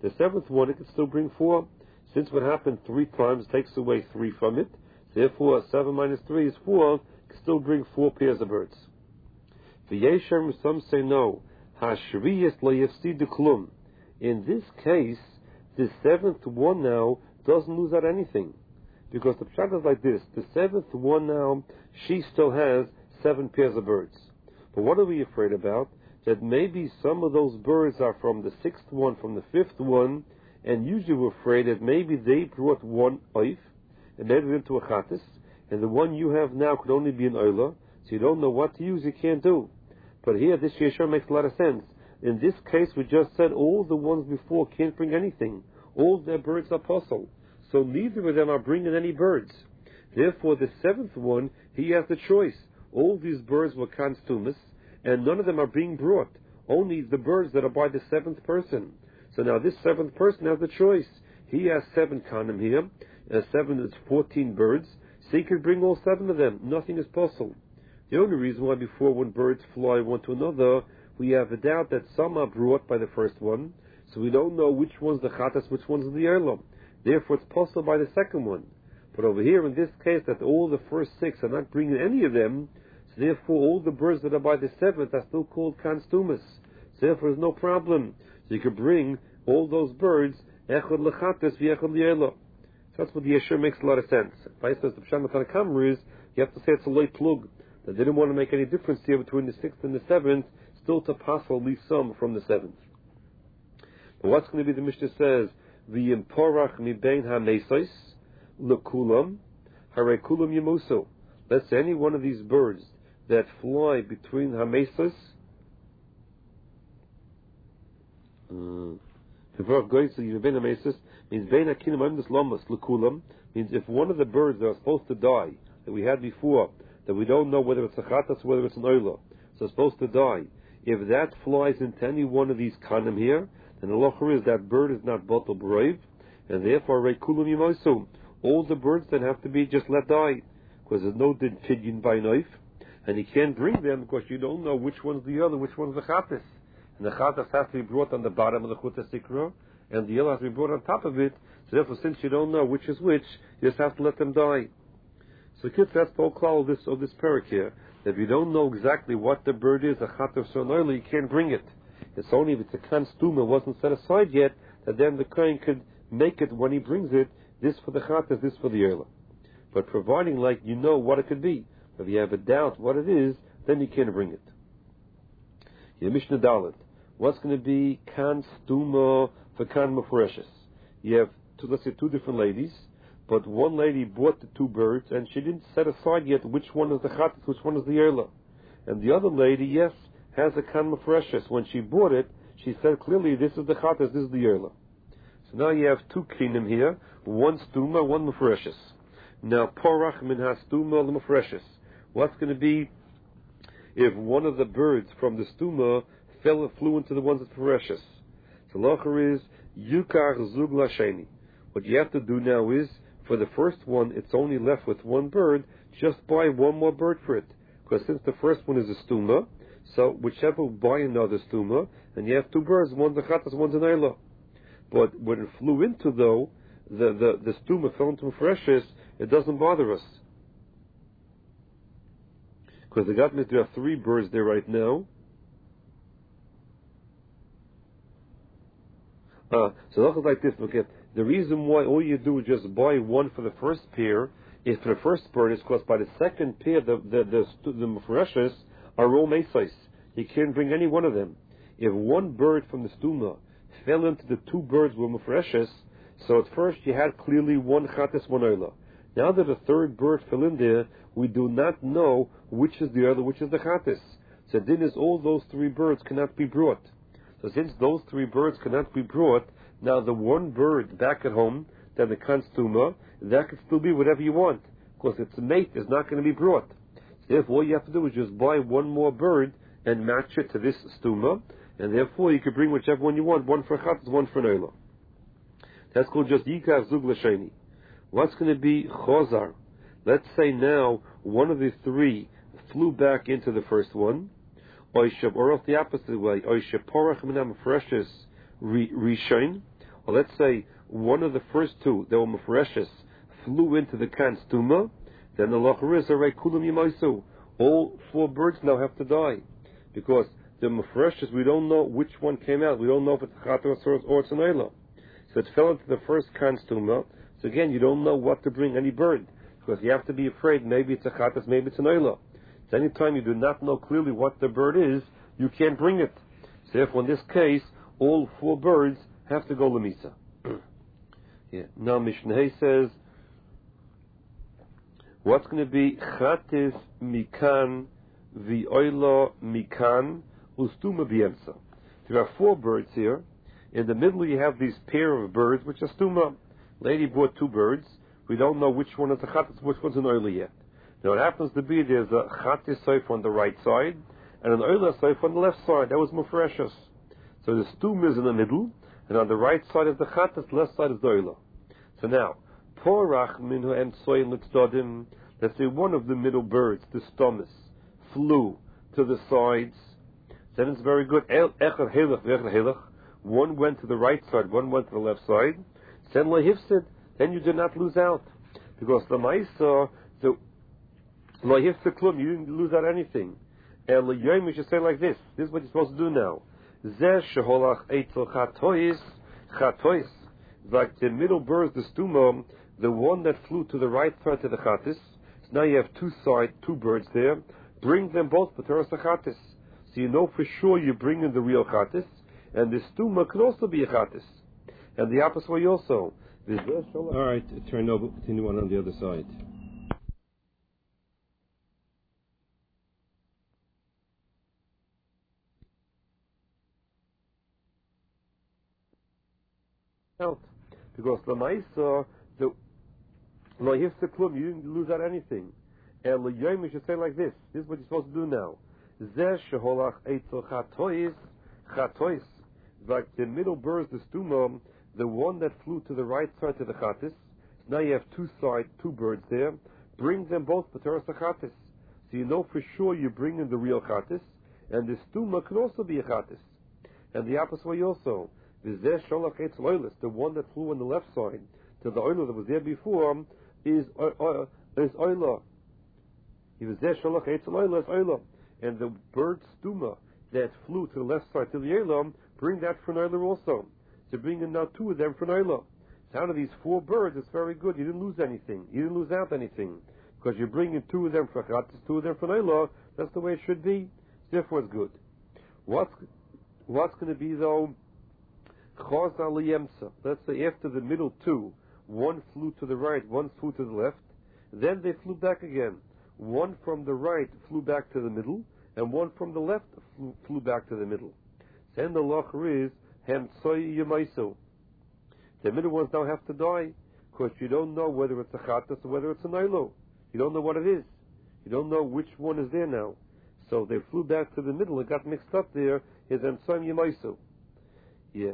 The seventh one, it can still bring 4. Since what happened 3 times takes away 3 from it, therefore 7 minus 3 is 4, it can still bring 4 pairs of birds. V'yeshem, some say no. Ha'shriyas lo yafsidu klum. In this case, the seventh one now doesn't lose out anything. Because the pshat is like this. The seventh one now, she still has 7 pairs of birds. But what are we afraid about? That maybe some of those birds are from the 6th one, from the 5th one, and usually we're afraid that maybe they brought one oif, and made it into a chattis, and the one you have now could only be an oila, so you don't know what to use, you can't do. But here, this yeshar makes a lot of sense. In this case, we just said all the ones before can't bring anything. All their birds are puzzle. So neither of them are bringing any birds. Therefore, the 7th one, he has the choice. All these birds were constumus, and none of them are being brought. Only the birds that are by the 7th person. So now this 7th person has the choice. He has 7 kanim here, and 7 is 14 birds, so he could bring all 7 of them. Nothing is possible. The only reason why before when birds fly one to another, we have a doubt that some are brought by the first one, so we don't know which one's the chattas, which one's the erlam. Therefore it's possible by the second one. But over here in this case that all the first 6 are not bringing any of them, so therefore all the birds that are by the 7th are still called kanstumas. So therefore there's no problem. So you could bring all those birds, echad lechattas v'echad li'ela. So that's what the yeshur makes a lot of sense. Vice versa, the pshat on kamar is, you have to say it's a loy plug. They didn't want to make any difference here between the 6th and the 7th, still to pass at least some from the 7th. But what's going to be the Mishnah says, v'yimporach mibein ha-mesos, lekulam, hare kulam yemuso. Let's say any one of these birds that fly between ha-mesos, means bein ha-kinam amdas lamas, lekulam, means if one of the birds that are supposed to die, that we had before, that we don't know whether it's a chattas or whether it's an oila, so it's supposed to die. If that flies into any one of these kanim here, then the locher is that bird is not botel brave, and therefore reikulam yimosu. All the birds then have to be just let die, because there's no pidyon by knife, and you can't bring them because you don't know which one's the other, which one's the chattas. And the chattas has to be brought on the bottom of the chutas sikra, and the other has to be brought on top of it. So therefore, since you don't know which is which, you just have to let them die. So that's the whole klal of this parak here. If you don't know exactly what the bird is, a chattas or an oila, you can't bring it. It's only if it's a kanstuma wasn't set aside yet, that then the kohen could make it when he brings it, this for the chattas, this for the oila. But providing like you know what it could be, if you have a doubt what it is, then you can't bring it. Here, Mishnah Dalet. What's going to be kanstuma for kan mufreshes? You have let's say 2 different ladies, but one lady bought the 2 birds, and she didn't set aside yet which one is the chattas, which one is the erla. And the other lady, yes, has a kan mufreshes. When she bought it, she said clearly, this is the chattas, this is the erla. So now you have 2 kinim here, one stuma, one mufreshes. Now, porach min ha-stuma l'mufreshes. What's going to be if one of the birds from the stuma flew into the ones that's mufreshes? So locher is, yukar zug lasheni. What you have to do now is, for the first one, it's only left with 1 bird, just buy 1 more bird for it. Because since the first one is a stuma, so whichever buy another stuma, and you have 2 birds, one's a chattas, one's an ayla. But when it flew into, though, the stuma fell into mufreshes, it doesn't bother us. Because the God means there are 3 birds there right now. So look like this, look at the reason why all you do is just buy 1 for the first pair, is for the first bird, is because by the second pair, the mufreshes are all mesos. You can't bring any one of them. If 1 bird from the stuma fell into the 2 birds with mufreshes, so at first you had clearly 1 chattas, 1 oila. Now that a 3rd bird fell in there, we do not know which is the other, which is the chattas. So then is all those 3 birds cannot be brought. So since those 3 birds cannot be brought, now the 1 bird back at home, then the kanstuma, that could still be whatever you want, because its mate is not going to be brought. So therefore all you have to do is just buy 1 more bird and match it to this stuma, and therefore you can bring whichever one you want, 1 for chattas, 1 for noila. That's called just yikar zug l'sheni. What's going to be chozar? Let's say now 1 of the 3 flew back into the first one, or else the opposite way, porach min ha-mufreshes rishon, or let's say one of the first two, they were mafreshes, flew into the kan stuma, then the locharis are kulam yimaisu. All four birds now have to die, because the mafreshes, we don't know which one came out. We don't know if it's chatos or it's an oila. So it fell into the first kan stuma. So again, you don't know what to bring any bird, because you have to be afraid. Maybe it's a chatas, maybe it's an oila. So anytime you do not know clearly what the bird is, you can't bring it. So therefore, in this case, all four birds have to go lemisa. Yeah. Now Mishnah says, what's going to be chatis mikan v'oila mikan ustuma biemsa? There are four birds here. In the middle, you have these pair of birds, which are stuma. Lady brought two birds. We don't know which one is a chatis, which one's an oila yet. Now it happens to be there's a chatis soif on the right side and an oila soif on the left side. That was mufreshus. So the stum is in the middle, and on the right side is the chatas, the left side is the oila. So now, porach minhu em soy litzdodim. Let's say one of the middle birds, the stomus, flew to the sides. Then it's very good. One went to the right side, one went to the left side. Then you did not lose out, because the ma'isa, the you didn't lose out anything. And you should say like this. This is what you're supposed to do now. Like the middle birds, the stuma, the one that flew to the right side to the chatis. So now you have two birds there. Bring them both to the chatis. So you know for sure you bring in the real chatis, and the stuma could also be a chatis. And the opposite way also. All right, turn over, continue on the other side. Out, because the ma'isa, the klum, you didn't lose out anything. And l'yom, you should say like this. This is what you're supposed to do now. Zeh sheholach eitzel chatois, like the middle birds, the stuma, the one that flew to the right side to the chatis. Now you have two birds there. Bring them both to the chatis. So you know for sure you bring in the real chatis, and the stuma can also be a chatis. And the opposite way also. The one that flew on the left side to the oila that was there before is oila. He was there sholach eitz oila, and the bird stuma that flew to the left side to the oila, bring that for an oila also. So bring in now two of them for an oila. So out of these four birds, it's very good. You didn't lose anything. You didn't lose out anything, because you're bringing two of them for chatas, two of them for an oila. That's the way it should be. Therefore, it's good. What's going to be though? Let's say after the middle two, one flew to the right, one flew to the left, then they flew back again. One from the right flew back to the middle, and one from the left flew back to the middle. Then the locher is hem tsoy yemaiso. The middle ones now have to die, because you don't know whether it's a chatas or whether it's an oilo. You don't know what it is. You don't know which one is there now. So they flew back to the middle and got mixed up there. Is hem tsoy yemaiso. Yeah.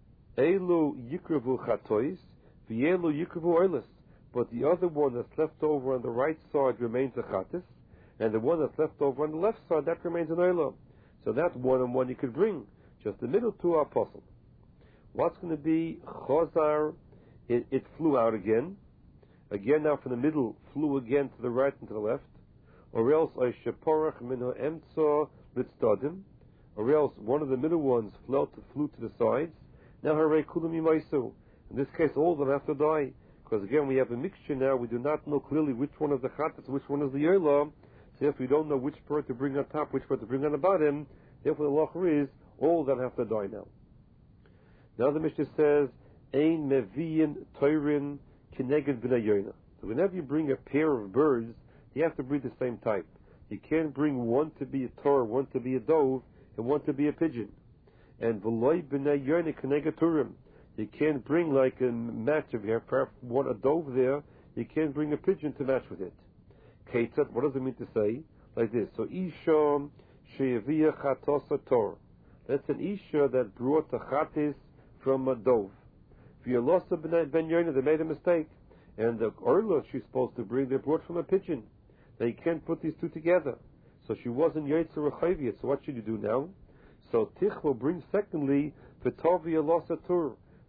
Elu yikravu chatois, v'elu yikravu oilis. But the other one that's left over on the right side remains a chatis, and the one that's left over on the left side, that remains an oila. So that one and one you could bring. Just the middle two are possible. What's going to be chozar? It flew out again. Again now from the middle, flew again to the right and to the left. Or else oisheporach minho emtso litzdodim. Or else one of the middle ones flew to the sides. Now hooray kulam yimaisu. In this case, all of them have to die, because again we have a mixture now. We do not know clearly which one is the chatas, which one is the yola. So if we don't know which bird to bring on top, which bird to bring on the bottom, therefore the locher is all of them have to die now. Now the Mishnah says, Ein meviyin toirin kineged b'nei yoina. So whenever you bring a pair of birds, you have to breed the same type. You can't bring one to be a tor, one to be a dove, and one to be a pigeon. And v'loy b'nei yoina kineged turim. You can't bring like a match. If you have perhaps one a dove there, you can't bring a pigeon to match with it. Ketzat, what does it mean to say? Like this. So Isha she'avia chatos tor. That's an Isha that brought a chatis from a dove. V'yalosa ben yoina, they made a mistake. And the orla she's supposed to bring, they brought from a pigeon. Now you can't put these two together. So she wasn't Yaitzer Rechayviyah. So what should you do now? So Tich will bring secondly, V'tov v'yalosa tur.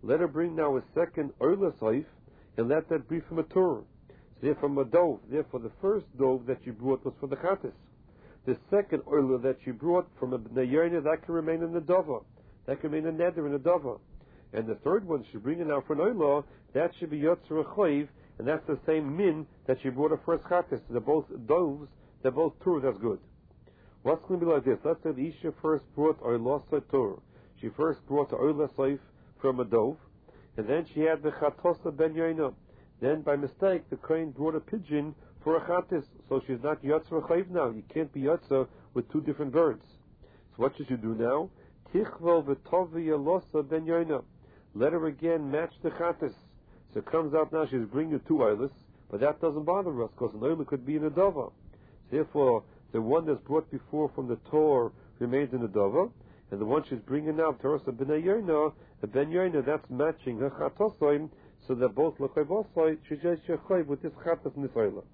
let her bring now a second oila soif, and let that be from a tur. So therefore, from a dove. Therefore, the first dove that you brought was for the chatis. The second oila that you brought from a b'nai that can remain in the dova. That can remain a neder in the dova. And the third one she bring it now for an oila, that should be yotzer choiv, and that's the same min that she brought a first chatis. They're both doves, they're both tur, that's good. What's going to be like this? Let's say the Isha first brought oila tur. She first brought the oila soif from a dove, and then she had the chatosa ben yoina. Then by mistake the kohen brought a pigeon for a chatis, so she's not yotzer chayv now. You can't be yotzer with two different birds. So what should you do now? Tichvel v'tovi yalosa ben yoina. Let her again match the chatis. So it comes out now she's bringing two oilas, but that doesn't bother us because an oila could be in a dova. So therefore, the one that's brought before from the Tor remains in the dova, and the one she's bringing now, Torah ben Yoina, ben Yoina, that's matching her chatosoim, so that both l'chayvosoi shejesh yechayv with this chatos and this oila.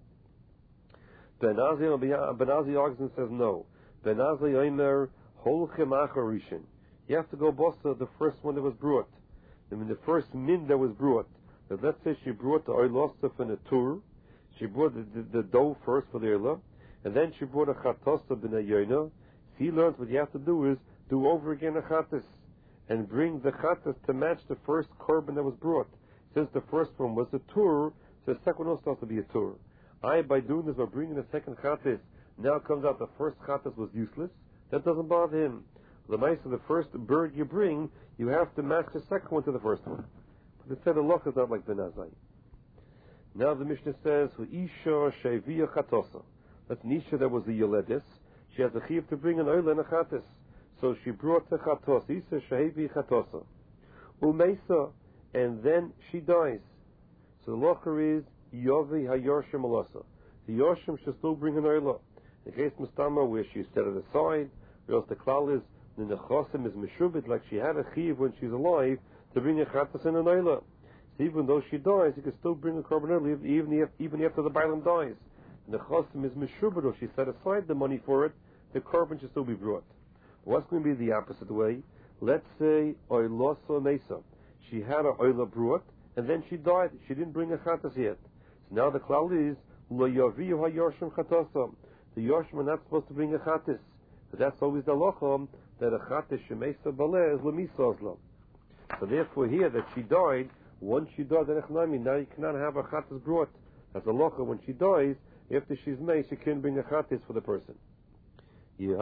Ben Azi argues and says no. Ben Azi Omer holchem acharishin. You have to go bossa the first one that was brought. I mean the first min that was brought. But let's say she brought the oilosta from the tur. She brought the dough first for the oila, and then she brought a chatosa b'nai yoina. So he learned what you have to do is do over again a chatas and bring the chatas to match the first korban that was brought. Since the first one was a tur, so the second one also has to be a tur. By doing this, by bringing the second chatas, now it comes out the first chatas was useless. That doesn't bother him. The mice of the first bird you bring, you have to match the second one to the first one. But the Tzedek is not like Ben Azai. Now the Mishnah says, "Isha sheviya chatosa." That's an Isha that was the Yoledis. She has a chiv to bring an oil and a chatas. So she brought the chatos. Isha sheviya chatosa. Umesa, and then she dies. So the locher is Yovi hayorshim alasa. The yorshim should still bring an oil. In case Mustama where she set it aside, or else the klal is the nechosim is meshubit, like she had a chiv when she's alive to bring a chatas and an oil. So even though she dies, you can still bring a korban oil even after the bailam dies. And the chosim is meshubit, or she set aside the money for it, the korban should still be brought. But what's going to be the opposite way? Let's say oilosa mesa. She had a oila brought, and then she died. She didn't bring a chatas yet. So now the klal is lo yaviyu hayorshim chatasa. The yorshim are not supposed to bring a chatas. But that's always the locham that a chatas shemesa baleh is lemisozlam. So therefore here that she died, once she died, now you cannot have a chatas brought. As a locha, when she dies, after she's made, she can't bring a chatas for the person. Now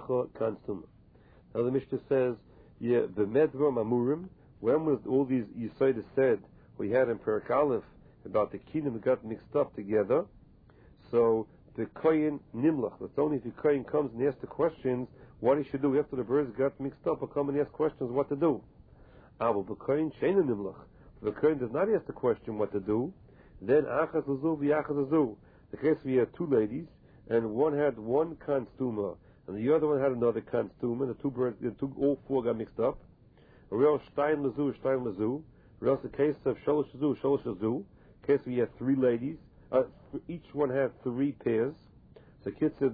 the Mishnah says, the medrom amurim, when was all these Yisaidah said, we had in Perak Aleph, about the kingdom got mixed up together, so the kohen nimlach, that's only if the kohen comes and asks the questions, what he should do after the birds got mixed up, or come and ask questions what to do. But the kohen sheina nimlach, if the kohen does not ask the question what to do, then achas azu v'achas azu. The case we had two ladies, and one had one kanstuma, and the other one had another kanstuma, and the two birds, all four got mixed up. Real stein lazu. Real the case of shalosh azu. Case we had three ladies, each one had three pairs. So kitzah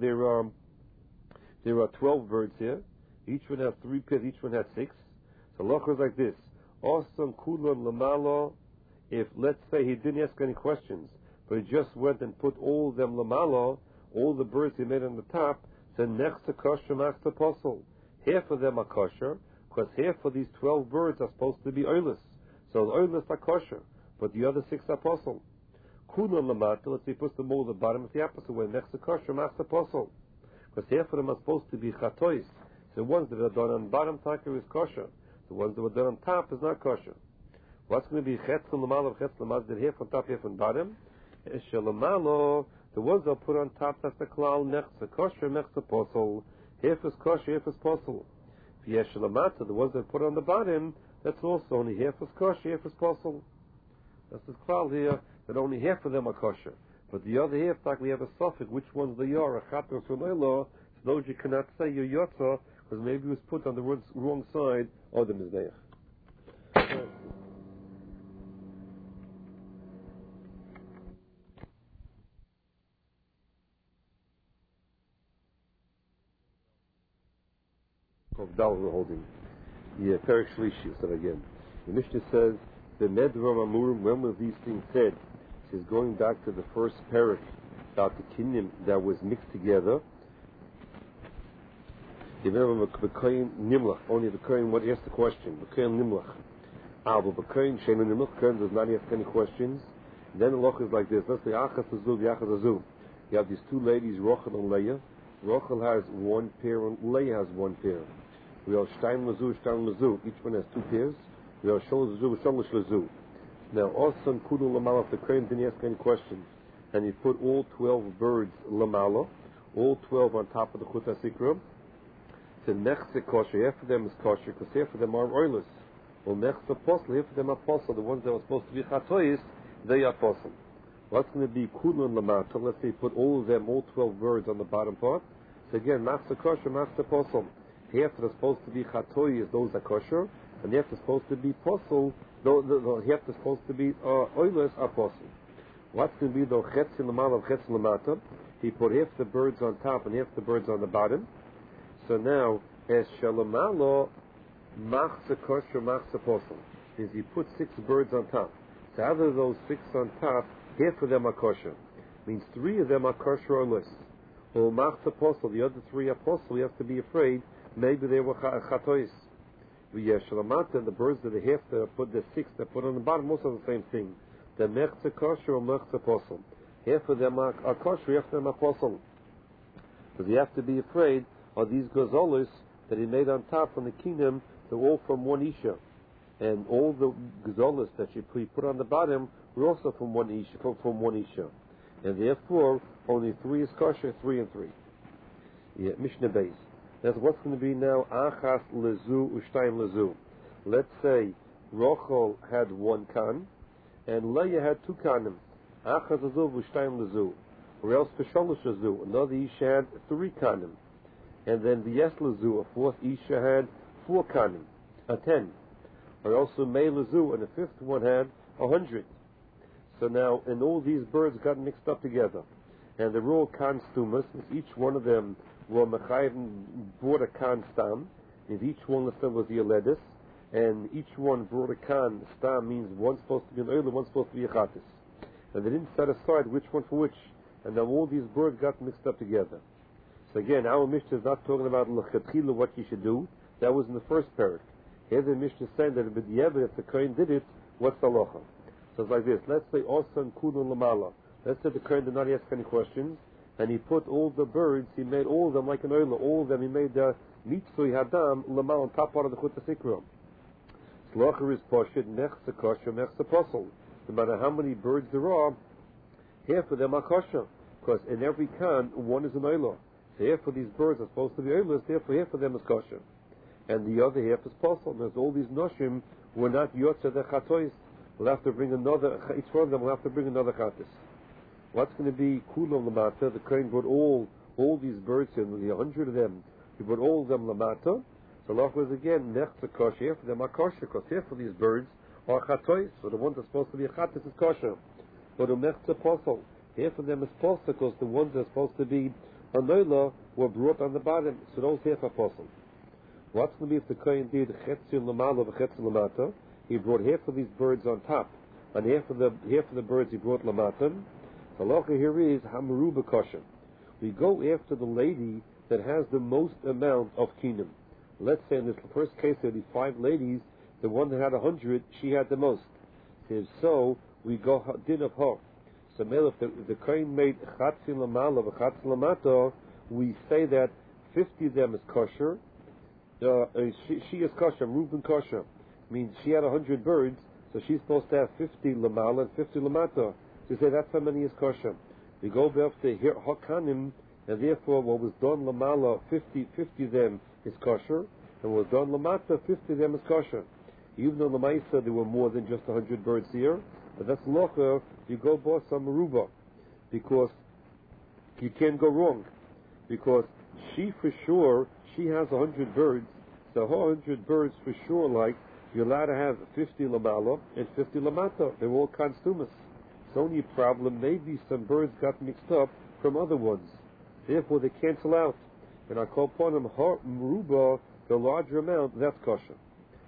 there are 12 birds here. Each one had three pairs. Each one had 6. So loch is like this. Awesome kulon lamalo. If let's say he didn't ask any questions, but he just went and put all of them lamalo, all the birds he made on the top, so next to kosher master apostle. Half of them are kosher, because half of these 12 birds are supposed to be oilus. So the oilus are kosher, but the other 6 are apostle. Kulon lamata, let's say he puts them all at the bottom of the opposite way, next to kosher master apostle. Because half of them are supposed to be chatois. So the ones that are done on bottom taka is kosher. The ones that were done on top is not kosher. What's going to be chetz l'malo, chetz l'maz, that half on top, half on bottom? Eshelamalo, the ones that are put on top, that's the klal, next to kosher, next to apostle. Half is kosher, half is apostle. V'yeshelamata, the ones that are put on the bottom, that's also only half is kosher, half is apostle. That's the klal here, that only half of them are kosher. But the other half, like we have a suffix, which ones they are, a chatos or noilo, so those you cannot say you're yotza, because maybe it was put on the wrong side of the mizbeach. Of Dal we're holding. Yeah, Perik Shlishi, said again. The Mishnah says, the Medram Amurim, when were these things said? It says, going back to the first parak about the kinnim that was mixed together. You remember B'Koyin Nimlach, only B'Koyin what asked the question, B'Koyin Nimlach. But B'Koyin Shema Nimlach, Koyin does not ask any questions. Then the loch is like this, let's say Achas Azul, Yachas Azul. You have these two ladies, Rochel and Leah. Rochel has one pair and Leah has one pair. We have Shtaim Lazu, Shtaim Lazu. Each one has two pairs. We have Shol Lazu, Sholish Lazu. Now, Osan Kudu Lamala, if the Kohen didn't ask any questions, and you put all 12 birds Lamala, all 12 on top of the Chut HaSikra, the Nechse kosher, half of them is kosher, because half of them are oilers. Well, Nechse apostle, half of them are apostle. The ones that were supposed to be chatois, they are apostle. What's going to be Kulun Lamata? Let's say you put all of them, all 12 birds on the bottom part. So again, Nechse kosher, Nechse apostle. Half that are supposed to be chatois, those are kosher, and half that's supposed to be apostle, half that's supposed to be oilers are apostle. What's going to be the Chetzi Lamala of Chetzi Lamata? He put half the birds on top and half the birds on the bottom. So now, as Shalamalo, Machse kosher, Machse apostle, is he put 6 birds on top. So out of those 6 on top, half of them are kosher. Means 3 of them are kosher or less. Well, Machse apostle, the other 3 apostle, you have to be afraid, maybe they were chatois. Shalamata, the birds that they have to put, the 6 that put on the bottom, most of the same thing. The Mechse kosher or Mechse apostle. Half of them are kosher, half of them are apostle. Because you have to be afraid of these gazolas that he made on top from the kingdom, they're all from one Isha. And all the gazolas that he put on the bottom were also from one Isha. And therefore, only 3 is kosher, 3 and 3. Yeah, Mishnah Beis. That's what's going to be now, Achas lezu u'shtayim lezu. Let's say Rochel had 1 kan, and Leah had 2 kanim. Achas lezu u'shtayim lezu. Or else Pesholish lezu. Another Isha had 3 kanim. And then the Yes lezu, a 4th Isha had 4 kanim, 10. Or also May lezu, and the 5th one had 100. So now, and all these birds got mixed up together. And they're all kan stumas, each one of them were Mechayiv brought a kan stam, and each one of them was the Yeledis, and each one brought a kan stam, means one's supposed to be an Oiler, one's supposed to be a Chatis. And they didn't set aside which one for which, and now all these birds got mixed up together. So again, our Mishnah is not talking about L'chatchila, what you should do. That was in the first parak. Here the Mishnah is saying that if the Kohen did it, what's the halacha? So it's like this. Let's say Osan Kulun Lamala. Let's say the Kohen did not ask any questions, and he put all the birds, he made all of them like an oiler, all of them, he made the Mitzvah Hadam Lamal on top part of the Chut HaSikra. Slocher is Poshit, Nechse kosher, Nechse apostle. No matter how many birds there are, half of them are kosher. Because in every kan, one is an oiler. So half of these birds are supposed to be oilers, therefore half of them is kosher. And the other half is apostle. There's all these noshim were not yotze the chatois. We'll have to bring another, each one of them will have to bring another chatis. What's going to be kulam lamata? The Kohen brought all these birds in, the 100 of them. He brought all of them lamata. So Allah was again nechse kosher. Half of them are kosher, because half of these birds are chatois. So the one that's supposed to be a chatis is kosher. But the nechse apostle, half of them is apostle, because the ones that are supposed to be a noila were brought on the bottom. So those half apostle. What's going to be if the Kohen did chetzi lamala v'chetzi lamata? He brought half of these birds on top, and half of the birds he brought lamata. The halacha here is Hamaruba kosher. We go after the lady that has the most amount of kinim. Let's say in this first case there are the 5 ladies, the one that had 100, she had the most. So we go din of her. So if the Kohen made chatzi lamala v'chatzi lamata, we say that 50 of them is kosher. She is kosher, Reuben kosher. Means she had 100 birds, so she's supposed to have 50 lamala and 50 lamata. To say that's how many is kosher. We go back to Hakanim, and therefore what was done lamala, 50 of them is kosher, and what was done lamata, 50 of them is kosher. Even though Lamaisa there were more than just 100 birds here, but that's locha, you go boss some maruba, because you can't go wrong, because she for sure, she has 100 birds, so her 100 birds for sure, like, you're allowed to have 50 lamala and 50 lamata. They're all consumus. It's only a problem, maybe some birds got mixed up from other ones. Therefore, they cancel out. And I call upon them, Maruba, the larger amount, that's kosher.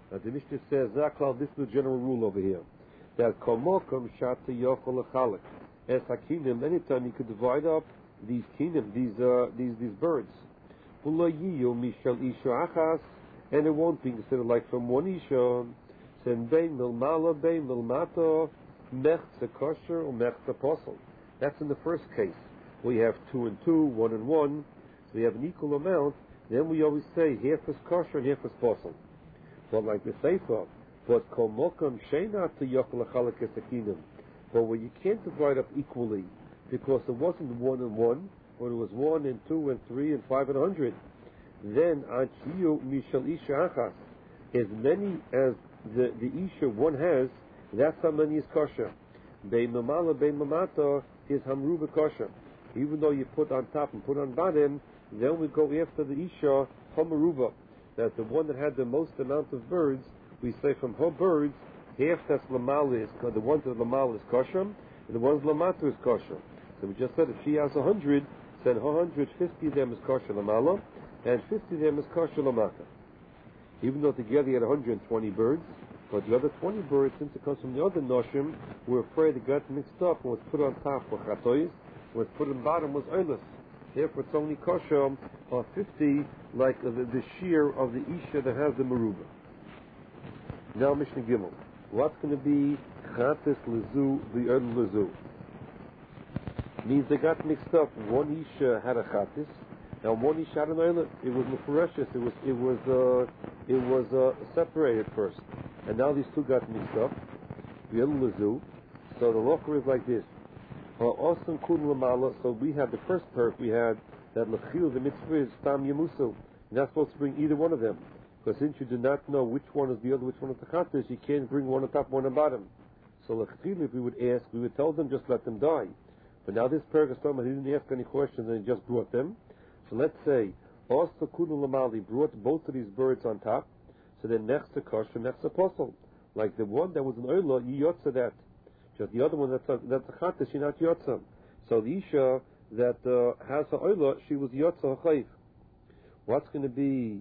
The Mishnah says, Zaklal, this is the general rule over here. That komokum shata yochol lechalek. As hakinim, anytime you could divide up these kinim, these birds. V'lo yiyu mishal isha achas, and it won't be considered like from one isha. Sen bein milmala, bein milmato, mechza kosher, or mechza posel. That's in the first case. We have 2 and 2, 1 and 1. So we have an equal amount. Then we always say half is kosher and half is posel. But like the Sefer, but komokam sheinat to yochel lechalek esakinim. But where you can't divide up equally, because it wasn't 1 and 1, but it was 1 and 2 and 3 and 5 and 100. Then achiyu mishal isha achas, as many as the isha one has, that's how many is kosher. Bein mamala bein mamata is hamruba kosher. Even though you put on top and put on bottom, then we go after the isha hamaruba. That the one that had the most amount of birds, we say from her birds, half that's lamala is, the ones that lamala is kosher, and the ones lamata is kosher. So we just said if she has 100, then her 150 of them is kosher lamala, and 50 of them is kosher lamata. Even though together he had 120 birds, but the other 20 birds, since it comes from the other noshim, we're afraid it got mixed up and was put on top for chatois, was put on bottom was oilus. Therefore it's only kosher or 50, like the shear of the isha that has the maruba. Now Mishnah Gimel. What's going to be chatis lezu v'yod lezu? Means they got mixed up. One isha had a chatis, and one isha had an oilet. It was mefureshes. It was separated first, and now these two got mixed up. V'yod lezu. So the locker is like this. Awesome kun lamala. So we had the first perk. We had that lechil the mitzvah is tam yemusu. You're not supposed to bring either one of them, because since you do not know which one is the other, which one is the chatas, you can't bring one on top, one on bottom. So lechil, if we would ask, we would tell them just let them die. But now this perk is talking about he didn't ask any questions and he just brought them. So let's say also kun lamali brought both of these birds on top. So then next to kosher, next to apostle, like the one that was an oila, you yotza that. Just the other one that's a chatas, she not yotza. So the isha that has a oila, she was yotza chayv. What's going to be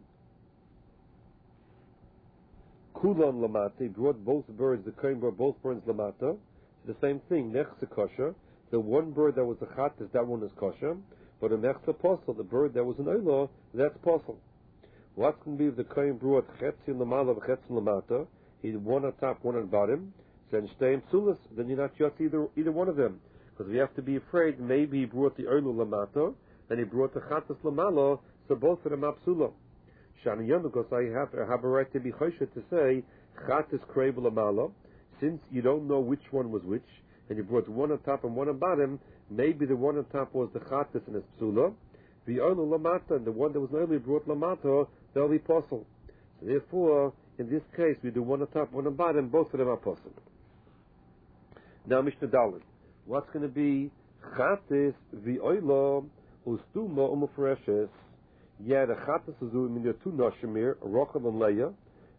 kulan lamata? Brought both birds. The kohen brought both birds lamata. It's the same thing. Nechse kosher. The one bird that was a chatas, that one is kosher. But a nechse posel, the bird that was an oila, that's posel. What's going to be if the kohen brought chetzin lamala v'chetzin lamata? He did one on top, one on bottom. Then shteim psulas. Then you're not just either one of them, because we have to be afraid. Maybe he brought the oila lamata and he brought the chatas lamala. So both of them are psula. Shaniyam, because I have a right to be choshet to say chatas kreiv lamala. Since you don't know which one was which, and you brought one on top and one on bottom, maybe the one on top was the chatas and it's psula. The oila lamata, and the one that was only brought lamata, they'll be posel. So therefore, in this case, we do one on top, one on bottom, both of them are posel. Now Mishnah Dalet. What's going to be chatas v'oila ustuma umufreshes? Yeah, the chatas is doing there are two noshim here, Rachel and Leah.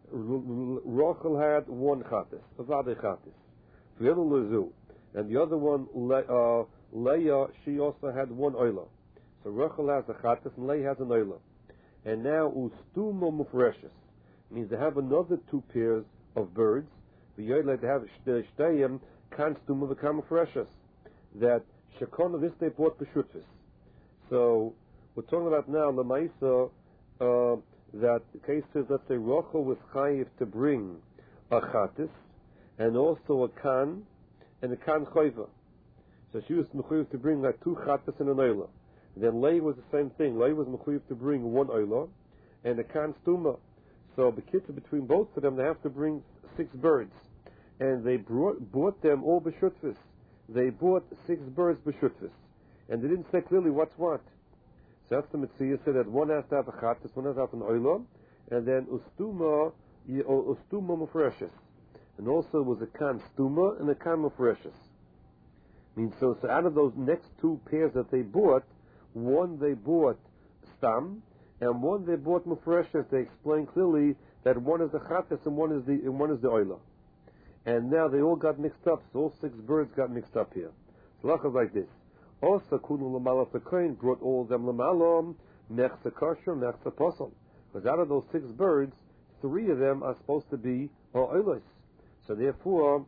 Rachel had one chatas, avade chatas. V'yadu lezu, and the other one, Leah, she also had one oila. So Rachel has a chatas and Leah has an oila. And now ustuma mufreshes means they have another two pairs of birds. V'yoyle they have shteyim kan stuma v'kam mufreshes. That shekona this they bought b'shutvis. So we're talking about now lemaisa that the case says, let's say Rachel was chayiv to bring a chatis and also a kan and a kan chayva. So she was mechuyev to bring like two chatis and an oila. Then Leah was the same thing. Leah was mechuyev to bring one oila and a kan stuma. So between both of them, they have to bring 6 birds, and they bought them all b'shutvis. They bought 6 birds b'shutvis, and they didn't say clearly what's what. So that's the Mitzvah said that one has to have a chatas, one has to have an oila, and then ustuma mufreshes, and also was a kan stuma and a kan mufreshes. Means so out of those next 2 pairs that they bought, one they bought stam, and one they bought mufreshes. They explain clearly that one is the chatas and one is the oila. And now they all got mixed up. So all 6 birds got mixed up here. So lachas like this. Also, kunu lamala kohen brought all of them lamalom nechse kosher nechse posel. Because out of those 6 birds, three of them are supposed to be oilos. So therefore,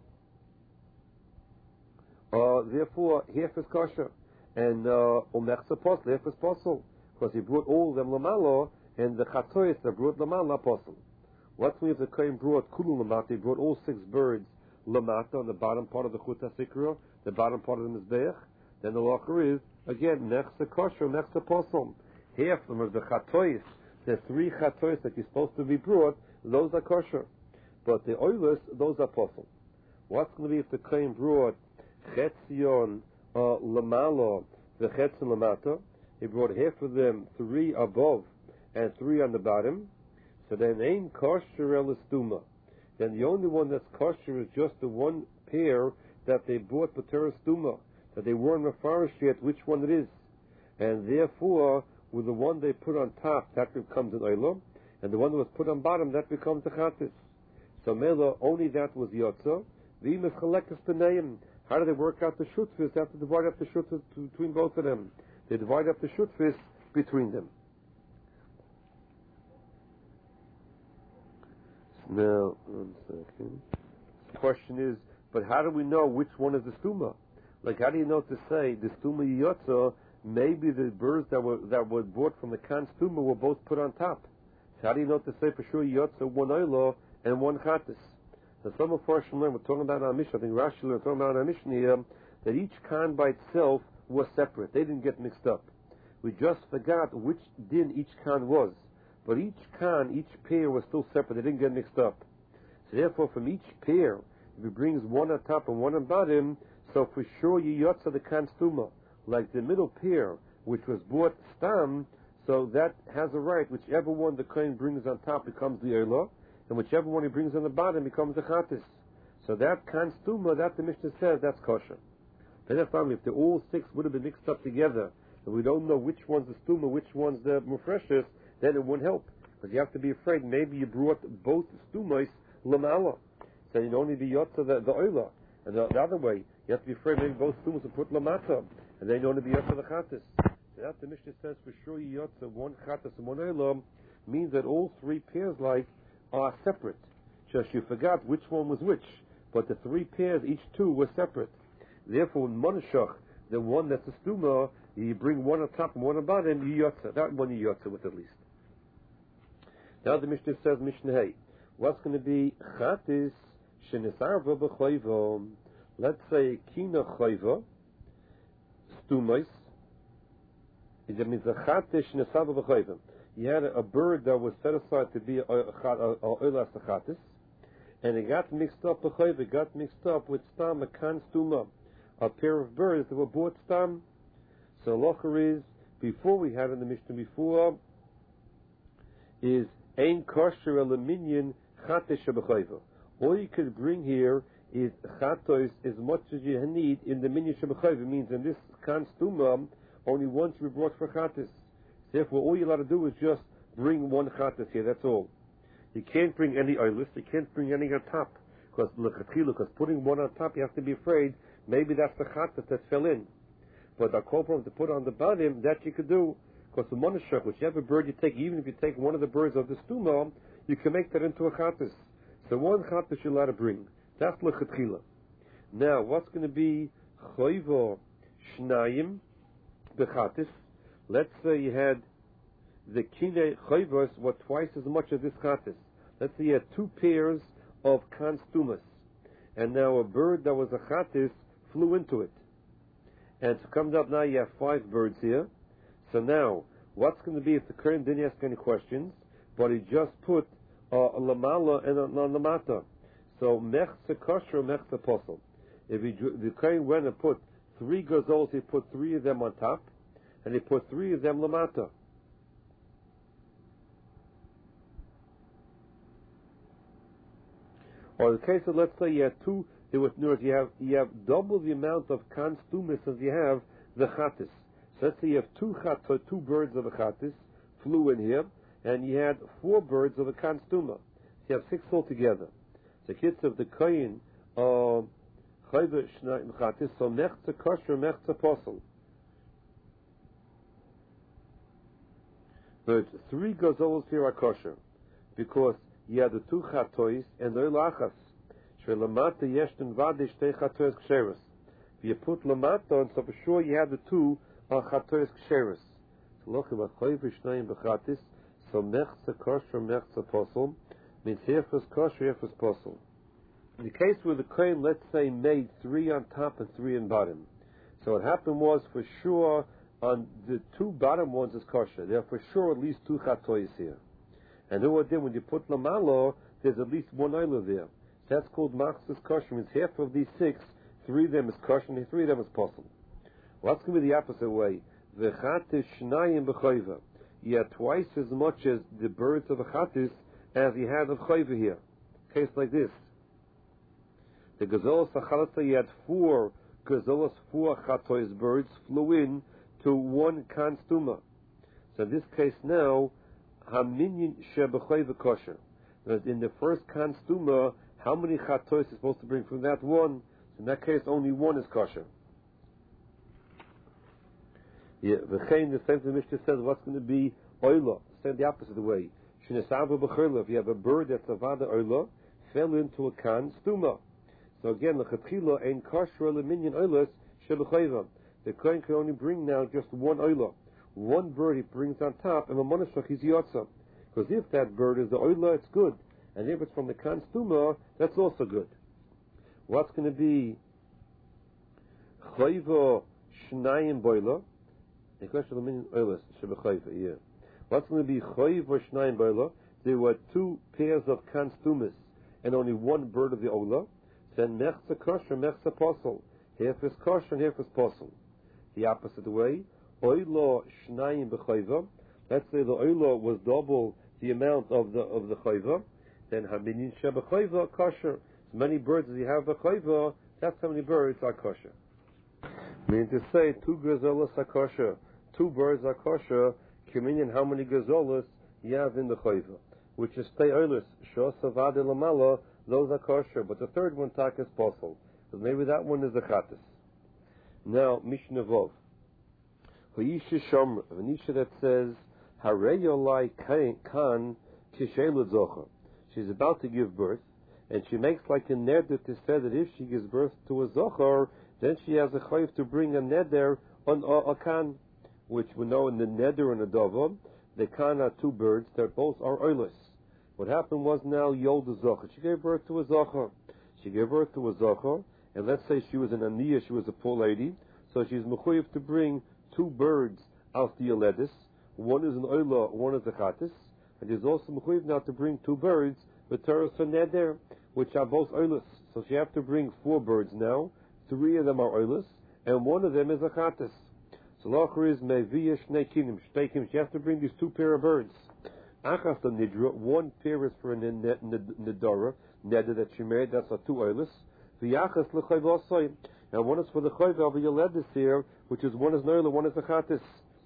half is kosher, and umechsa posel, half is posel, because he brought all of them lamalo, and the chatois that brought lamalo posel. What means the kohen brought kulu lamata? He brought all 6 birds lamata on the bottom part of the chut hasikra, the bottom part of the mizbeach. Then the locher is again nechsa kosher, nechsa posel. Half of them are the chatois. The 3 chatois that you're supposed to be brought, those are kosher, but the oilers, those are posel. What's going to be if the kohen brought chetzion lamalo, the chetzion lamata? He brought half of them, 3 above and 3 on the bottom. So then ain't kosher elastuma. Then the only one that's kosher is just the one pair that they bought b'teres stuma, that they weren't mafarish yet which one it is, and therefore with the one they put on top that becomes an oilam, and the one that was put on bottom that becomes a chatis. So mela only that was yotza. V'im chalekes b'neim. How do they work out the shutfis? They have to divide up the shutfis between both of them. They divide up the shutfis between them. Now, 1 second. The question is, but how do we know which one is the stuma? Like, how do you know to say the stuma yotza? Maybe the birds that were bought from the kan stuma were both put on top. So how do you know to say for sure yotza one oilo and one chatis? So some of us we're talking about our mission. I think Rashi we're talking about our mission here that each kan by itself was separate. They didn't get mixed up. We just forgot which din each kan was. But each kan, each pair was still separate. They didn't get mixed up. So therefore, from each pair, if he brings one on top and one on bottom, so for sure you yotza the kan stuma. Like the middle pair, which was bought stam, so that has a right. Whichever one the kohen brings on top becomes the oila, and whichever one he brings on the bottom becomes the chatis. So that kan stuma, that the Mishnah says, that's kosher. Then if the all 6 would have been mixed up together, and we don't know which one's the stuma, which one's the mufreshes, then it won't help. Because you have to be afraid, maybe you brought both stumais lamala. So you'd only be yotza the oila. And the other way, you have to be afraid maybe both stumas will put lamata. And then you'd only be yotza the chatis. So that the Mishnah says for sure you yotza one chatis and one oila means that all 3 pairs are separate. Just you forgot which one was which. But the 3 pairs, each 2 were separate. Therefore, in Monashach, the one that's a stuma, you bring one on top and one on bottom, you yotza. That one you yotza with at least. Now the Mishnah says, Mishnah Hey, what's going to be chatis shenisarva b'chayva? Let's say kina chayva stumais. That means a chatis shenisarva b'chayva. You had a bird that was set aside to be a oilas chatis, and it got mixed up b'chayva. It got mixed up with stam a kan stuma, a pair of birds that were bought stam. So locher is before we had in the Mishnah before is ein kosher aluminium chatos shebechayva. All you could bring here is chatos as much as you need in the minyan shebechayva. Means in this kan stuma only once we brought for chatos. Therefore, all you're allowed to do is just bring one chatos here. That's all. You can't bring any oilus. You can't bring any on top because putting one on top you have to be afraid maybe that's the chatos that fell in. But the cobra to put on the bottom that you could do. Because the monashach, whichever bird you take, even if you take one of the birds of the stuma, you can make that into a chatis. So one chatis you're allowed to bring. That's lechatchila. Now, what's going to be chayva shnayim bechatis? Let's say you had the kine chayvos were twice as much as this chatis. Let's say you had 2 pairs of kan stumas, and now a bird that was a chatis flew into it. And to come up now, you have 5 birds here. So now, what's going to be if the Kohen didn't ask any questions, but he just put a lamala and a lamata? So mechza kosher, mechza posel. If the Kohen went and put 3 gazols, he put 3 of them on top, and he put 3 of them lamata. Or the case of, let's say you had 2, you have double the amount of kan stumis as you have the chatis. So let's say you have 2 birds of a chatis flew in here, and you had 4 birds of a kan stuma. So you have 6 altogether. So kids of the kohen chayva shnayim chatis, so mechza kosher, mechza posel. But 3 gazols here are kosher because you have the two chatois and the oilachas. Shelamata yeshten vade shtei chatois ksheres. If you put lamata on, so for sure you have the two chatois ksheres. So look at choiv v'shnayim b'chatis. So mechza kosher, mechza posel means herfus kosher, herfus posel. In the case where the kohen, let's say, made 3 on top and 3 on bottom. So what happened was, for sure, on the 2 bottom ones is kosher. There are for sure at least 2 chatois here. And then when you put lamalo, there's at least 1 oila there. So that's called machzas kosher. Means half of these 6, 3 of them is kosher and 3 of them is posel. Well, that's going to be the opposite way. V'chatis shnayim b'choiva. You have twice as much as the birds of a chatis as you have of choiva here. Case like this. The gazolas achalata, you had 4 gazolas, 4 chatois birds flew in to 1 kan stuma. So in this case now, haminyan shebechoiva kosher. In the first kan stuma, how many chatois is supposed to bring from that one? So in that case, only 1 is kosher. Yeah, the same thing the Mishnah says, what's going to be oila? Stand the opposite way. Shinesava b'chirla, if you have a bird that's avada oila, fell into a kan stuma. So again, l'chatchila ein kosher leminyan oilas shebechoiva. The kohen can only bring now just 1 oila. 1 bird he brings on top, and the monashach is yotza. Because if that bird is the oila, it's good. And if it's from the kan stuma, that's also good. What's going to be choiva shnayim boila? The question of the minyan oilas shebechoiva. Yeah. What's going to be choiva shnayim boila? There were 2 pairs of kan stumas and only 1 bird of the oila. Then mechza kosher, mechza posel. Half is kosher and half is posel. The opposite way, oilo shnayim b'choiva. Let's say the oilo was double the amount of the choiva. Then haminyan shebechoiva kosher. As many birds as you have b'choiva, that's how many birds are kosher. Meaning to say 2 gazolas are kosher, 2 birds are kosher. Communion, how many gazolas you have in the choiva, which is stay oilus shos avade lamala. Those are kosher, but the third one tak is posel. Because maybe that one is a chatis. Now, Mishnah Vov. Hoyisha Shomer, an isha that says, Hareyolai kan kishelud zocher. She's about to give birth, and she makes like a neder to say that if she gives birth to a zocher, then she has a chayv to bring a neder on a kan, which we know in the neder and the dovo, the kan are 2 birds that both are oilus. What happened was now Yolda Zocher. She gave birth to a Zocher. And let's say she was an Aniyah, she was a poor lady, so she's mechuyev to bring 2 birds out the Yoledis. One is an Oila, one is a Chatis. And she's also mechuyev now to bring 2 birds, with Teres Neder, which are both Oilus. So she has to bring 4 birds now. 3 of them are Oilus, and 1 of them is a Chatis. So Locher is Meviya Shnei Kinim, she has to bring these 2 pair of birds. Achas the nidra, 1 pair is for a nidara, neder that she made, that's a 2 oilus. The achas l'chayv osay, and 1 is for the chayv of the yoledis here, which is 1 is noila, 1 is a chatis.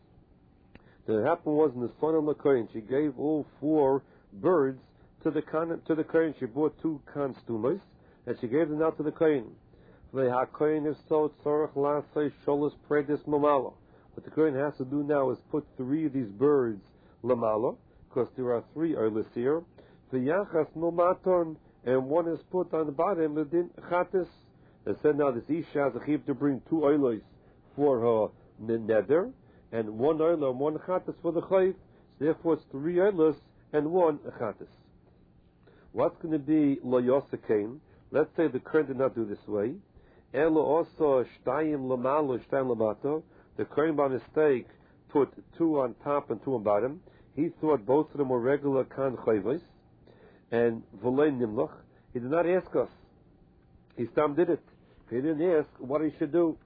What happened was in the son of the kohen, she gave all 4 birds to the kohen. She bought 2 kan stumas, and she gave them out to the kohen. The ha-kohen is so tzorach lasay sholas predis mamala. What the kohen has to do now is put 3 of these birds lamala, because there are 3 oilus here. The yachas no maton, and 1 is put on the bottom, the din chatis. They said now this isha has a chiv to bring 2 oilus for her neder, and 1 oila and 1 chatis for the chayv. So therefore it's 3 oilus and 1 chatis. What's going to be lo yosekain? Let's say the Kohen did not do this way. Elo also shtayim lamalo, shtayim lamato. The Kohen by mistake put 2 on top and 2 on bottom. He thought both of them were regular kan chayvos, and v'lei nimloch. He did not ask us. He stam did it. He didn't ask what he should do.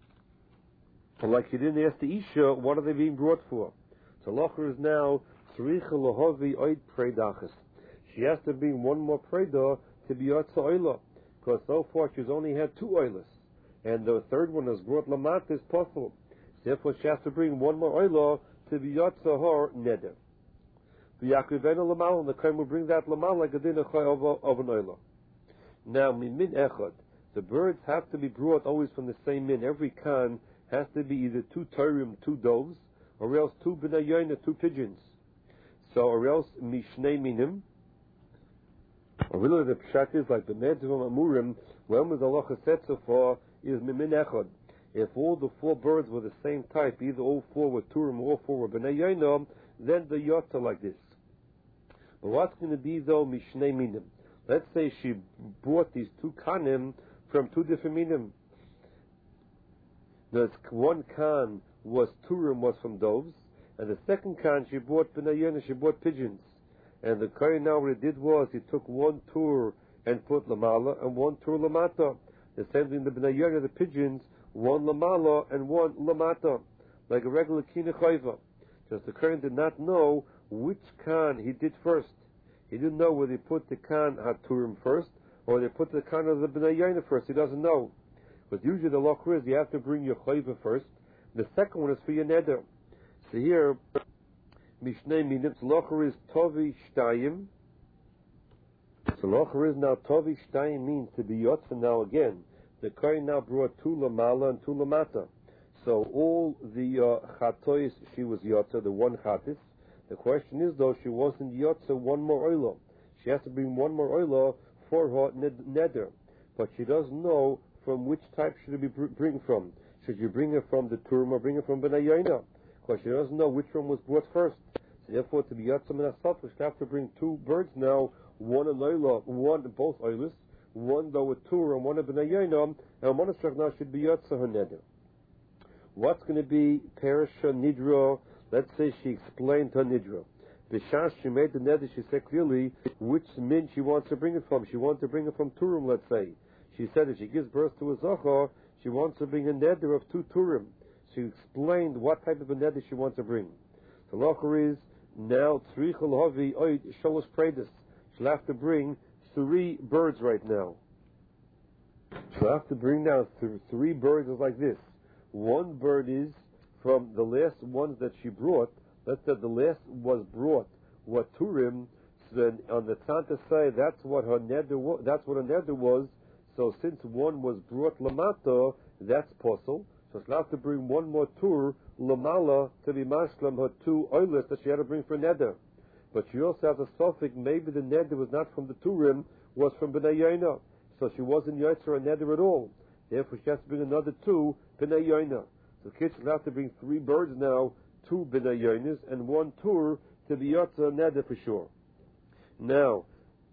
Like he didn't ask the isha, what are they being brought for? So Locher is now tzricha lohovi oid predachas. She has to bring 1 more preda to be yotza oila, because so far she's only had 2 oilas, and the third one is brought lamat is possible. Therefore she has to bring 1 more oila to be yotza her neder. The Yaakivenu lamal, and the Kohen will bring that lamal like a din of an oila. Now min echad, the birds have to be brought always from the same min. Every kan has to be either 2 torim, 2 doves, or else 2 b'nai yoina, 2 pigeons. So or else mishnei minim, Or really the pshat is like the Nedrim Amurim, when was Allah set so far, is Mimin Echad. If all the 4 birds were the same type, either all 4 were Turim or all 4 were B'nai Yaina, then the Yotza like this. But what's going to be though Mishnei Minim? Let's say she brought these 2 Kanim from 2 different Minim. The one Kan was Turim, was from doves, and the second Kan she brought B'nai Yaina, she brought pigeons. And the Kohen now what he did was he took 1 tur and put Lamala and 1 tur Lamata. The same thing the B'nai Yaina, the pigeons, 1 Lamala and 1 Lamata, like a regular Kina Chayva. Just the Kohen did not know which Kan he did first. He didn't know whether he put the Kan HaTurim first or they put the Kan of the B'nai Yaina first. He doesn't know. But usually the law is you have to bring your Chayva first. The second one is for your Neder. So here, Mishnei Minim, Locher is Tovi Shtayim. So Locher is now Tovi Shtayim means to be Yotza now again. The Kohen now brought 2 Lamala and 2 Lamata. So all the Chatois she was Yotza, the 1 Chatis. The question is though, she wasn't Yotza 1 more Oilo. She has to bring 1 more Oilo for her Neder. But she doesn't know from which type should it be bring from. Should you bring her from the Turim or bring her from B'nai Yaina? Because she doesn't know which one was brought first. So therefore, to be Yatzam and Asaf, she have to bring 2 birds now, 1 a Loila, 1 both Oilis, 1 though a Tur and 1 a B'nai Yaina, and 1 a now should be Yatzah her Neder. What's going to be Perisha Nidra? Let's say she explained her Nidra. Bishash, she made the Neder, she said clearly which min she wants to bring it from. She wants to bring it from Turim, let's say. She said if she gives birth to a Zohar, she wants to bring a Neder of 2 Turim. She explained what type of a Neder she wants to bring. The Locher is now Tzrichel Havi Oid Sholosh Predis. She'll have to bring 3 birds right now. She'll have to bring now 3 birds like this. 1 bird is from the last ones that she brought. Let's say the last was brought what Turim. So then on the Tanta say that's what her Neder was. That's what her Neder was. So since 1 was brought Lamata, that's possible. So she'll have to bring 1 more tur, Lamala, to be mashlam her 2 oilis that she had to bring for Neder. But she also has a suffix, maybe the Neder was not from the Turim, was from B'nai Yaina. So she wasn't Yotzer a Neder at all. Therefore she has to bring another 2 B'nai Yaina. So kids will have to bring 3 birds now, 2 B'nai Yainas, and 1 tur to be Yotzer a Neder for sure. Now,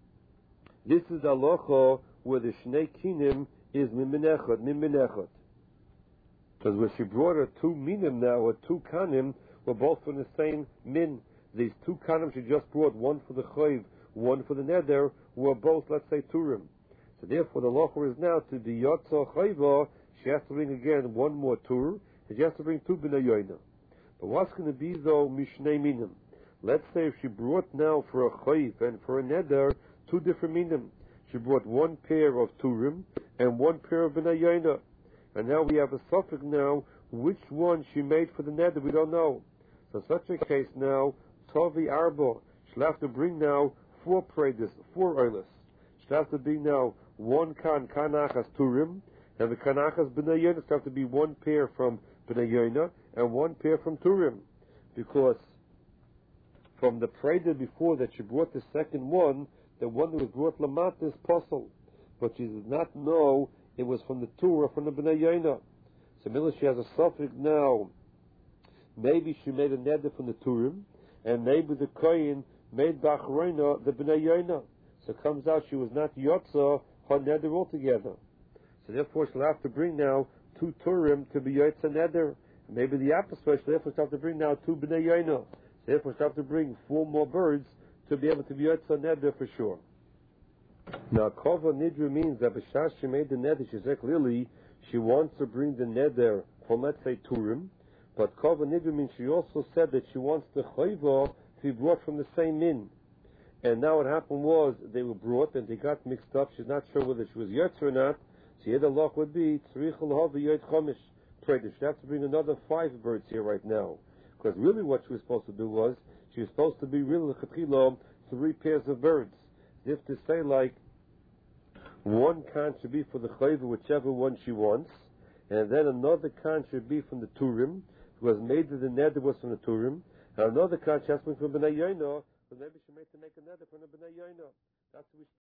this is the halacha where the Shnei Kinim is Mimin Echad. Because when she brought her 2 minim now, or 2 kanim, were both from the same min. These 2 kanim she just brought, 1 for the chayv, 1 for the neder, were both, let's say, turim. So therefore the locher is now to the yotza chayva, she has to bring again 1 more tur, and she has to bring 2 b'nai yoina. But what's going to be though mishnei minim? Let's say if she brought now for a chayv and for a neder 2 different minim. She brought 1 pair of turim and 1 pair of b'nai yoina. And now we have a suffix now, which one she made for the neder, we don't know. So in such a case now, Tovi Arba, she'll have to bring now 4 predis, 4 oilis. She'll have to bring now 1 kanachas turim, and the kanachas b'nai yoina she'll have to be 1 pair from b'nai yoina, and 1 pair from turim. Because from the preder before that she brought the second one, the one that was brought lamat is possible. But she does not know it was from the Tur or from the B'nai Yaina. So Mila, she has a suffix now. Maybe she made a neder from the Turim, and maybe the Kohen made Bachreina the B'nai Yaina. So it comes out she was not Yotza, her neder altogether. So therefore she'll have to bring now 2 Turim to be Yotza neder. Maybe the opposite, therefore she'll have to bring now 2 B'nai Yaina. So therefore she'll have to bring 4 more birds to be able to be Yotza neder for sure. Now, Kova Nidra means that B'shas she made the neder, she said clearly she wants to bring the neder from, let's say, Turim, but Kova Nidra means she also said that she wants the Chayva to be brought from the same min. And now what happened was, they were brought and they got mixed up, she's not sure whether she was Yotzer or not, so here the law would be, Tzrichel Havi Yot Chomish, Predish. She has to bring another 5 birds here right now. Because really what she was supposed to do was, she was supposed to be really, 3 pairs of birds. If to say like 1 kan should be for the chayva, whichever one she wants, and then another kan should be from the turim, because maybe the neder was from the turim, and another kan she has to be from b'nai yoina, but maybe she made to make a neder from the b'nai yoina. That's what we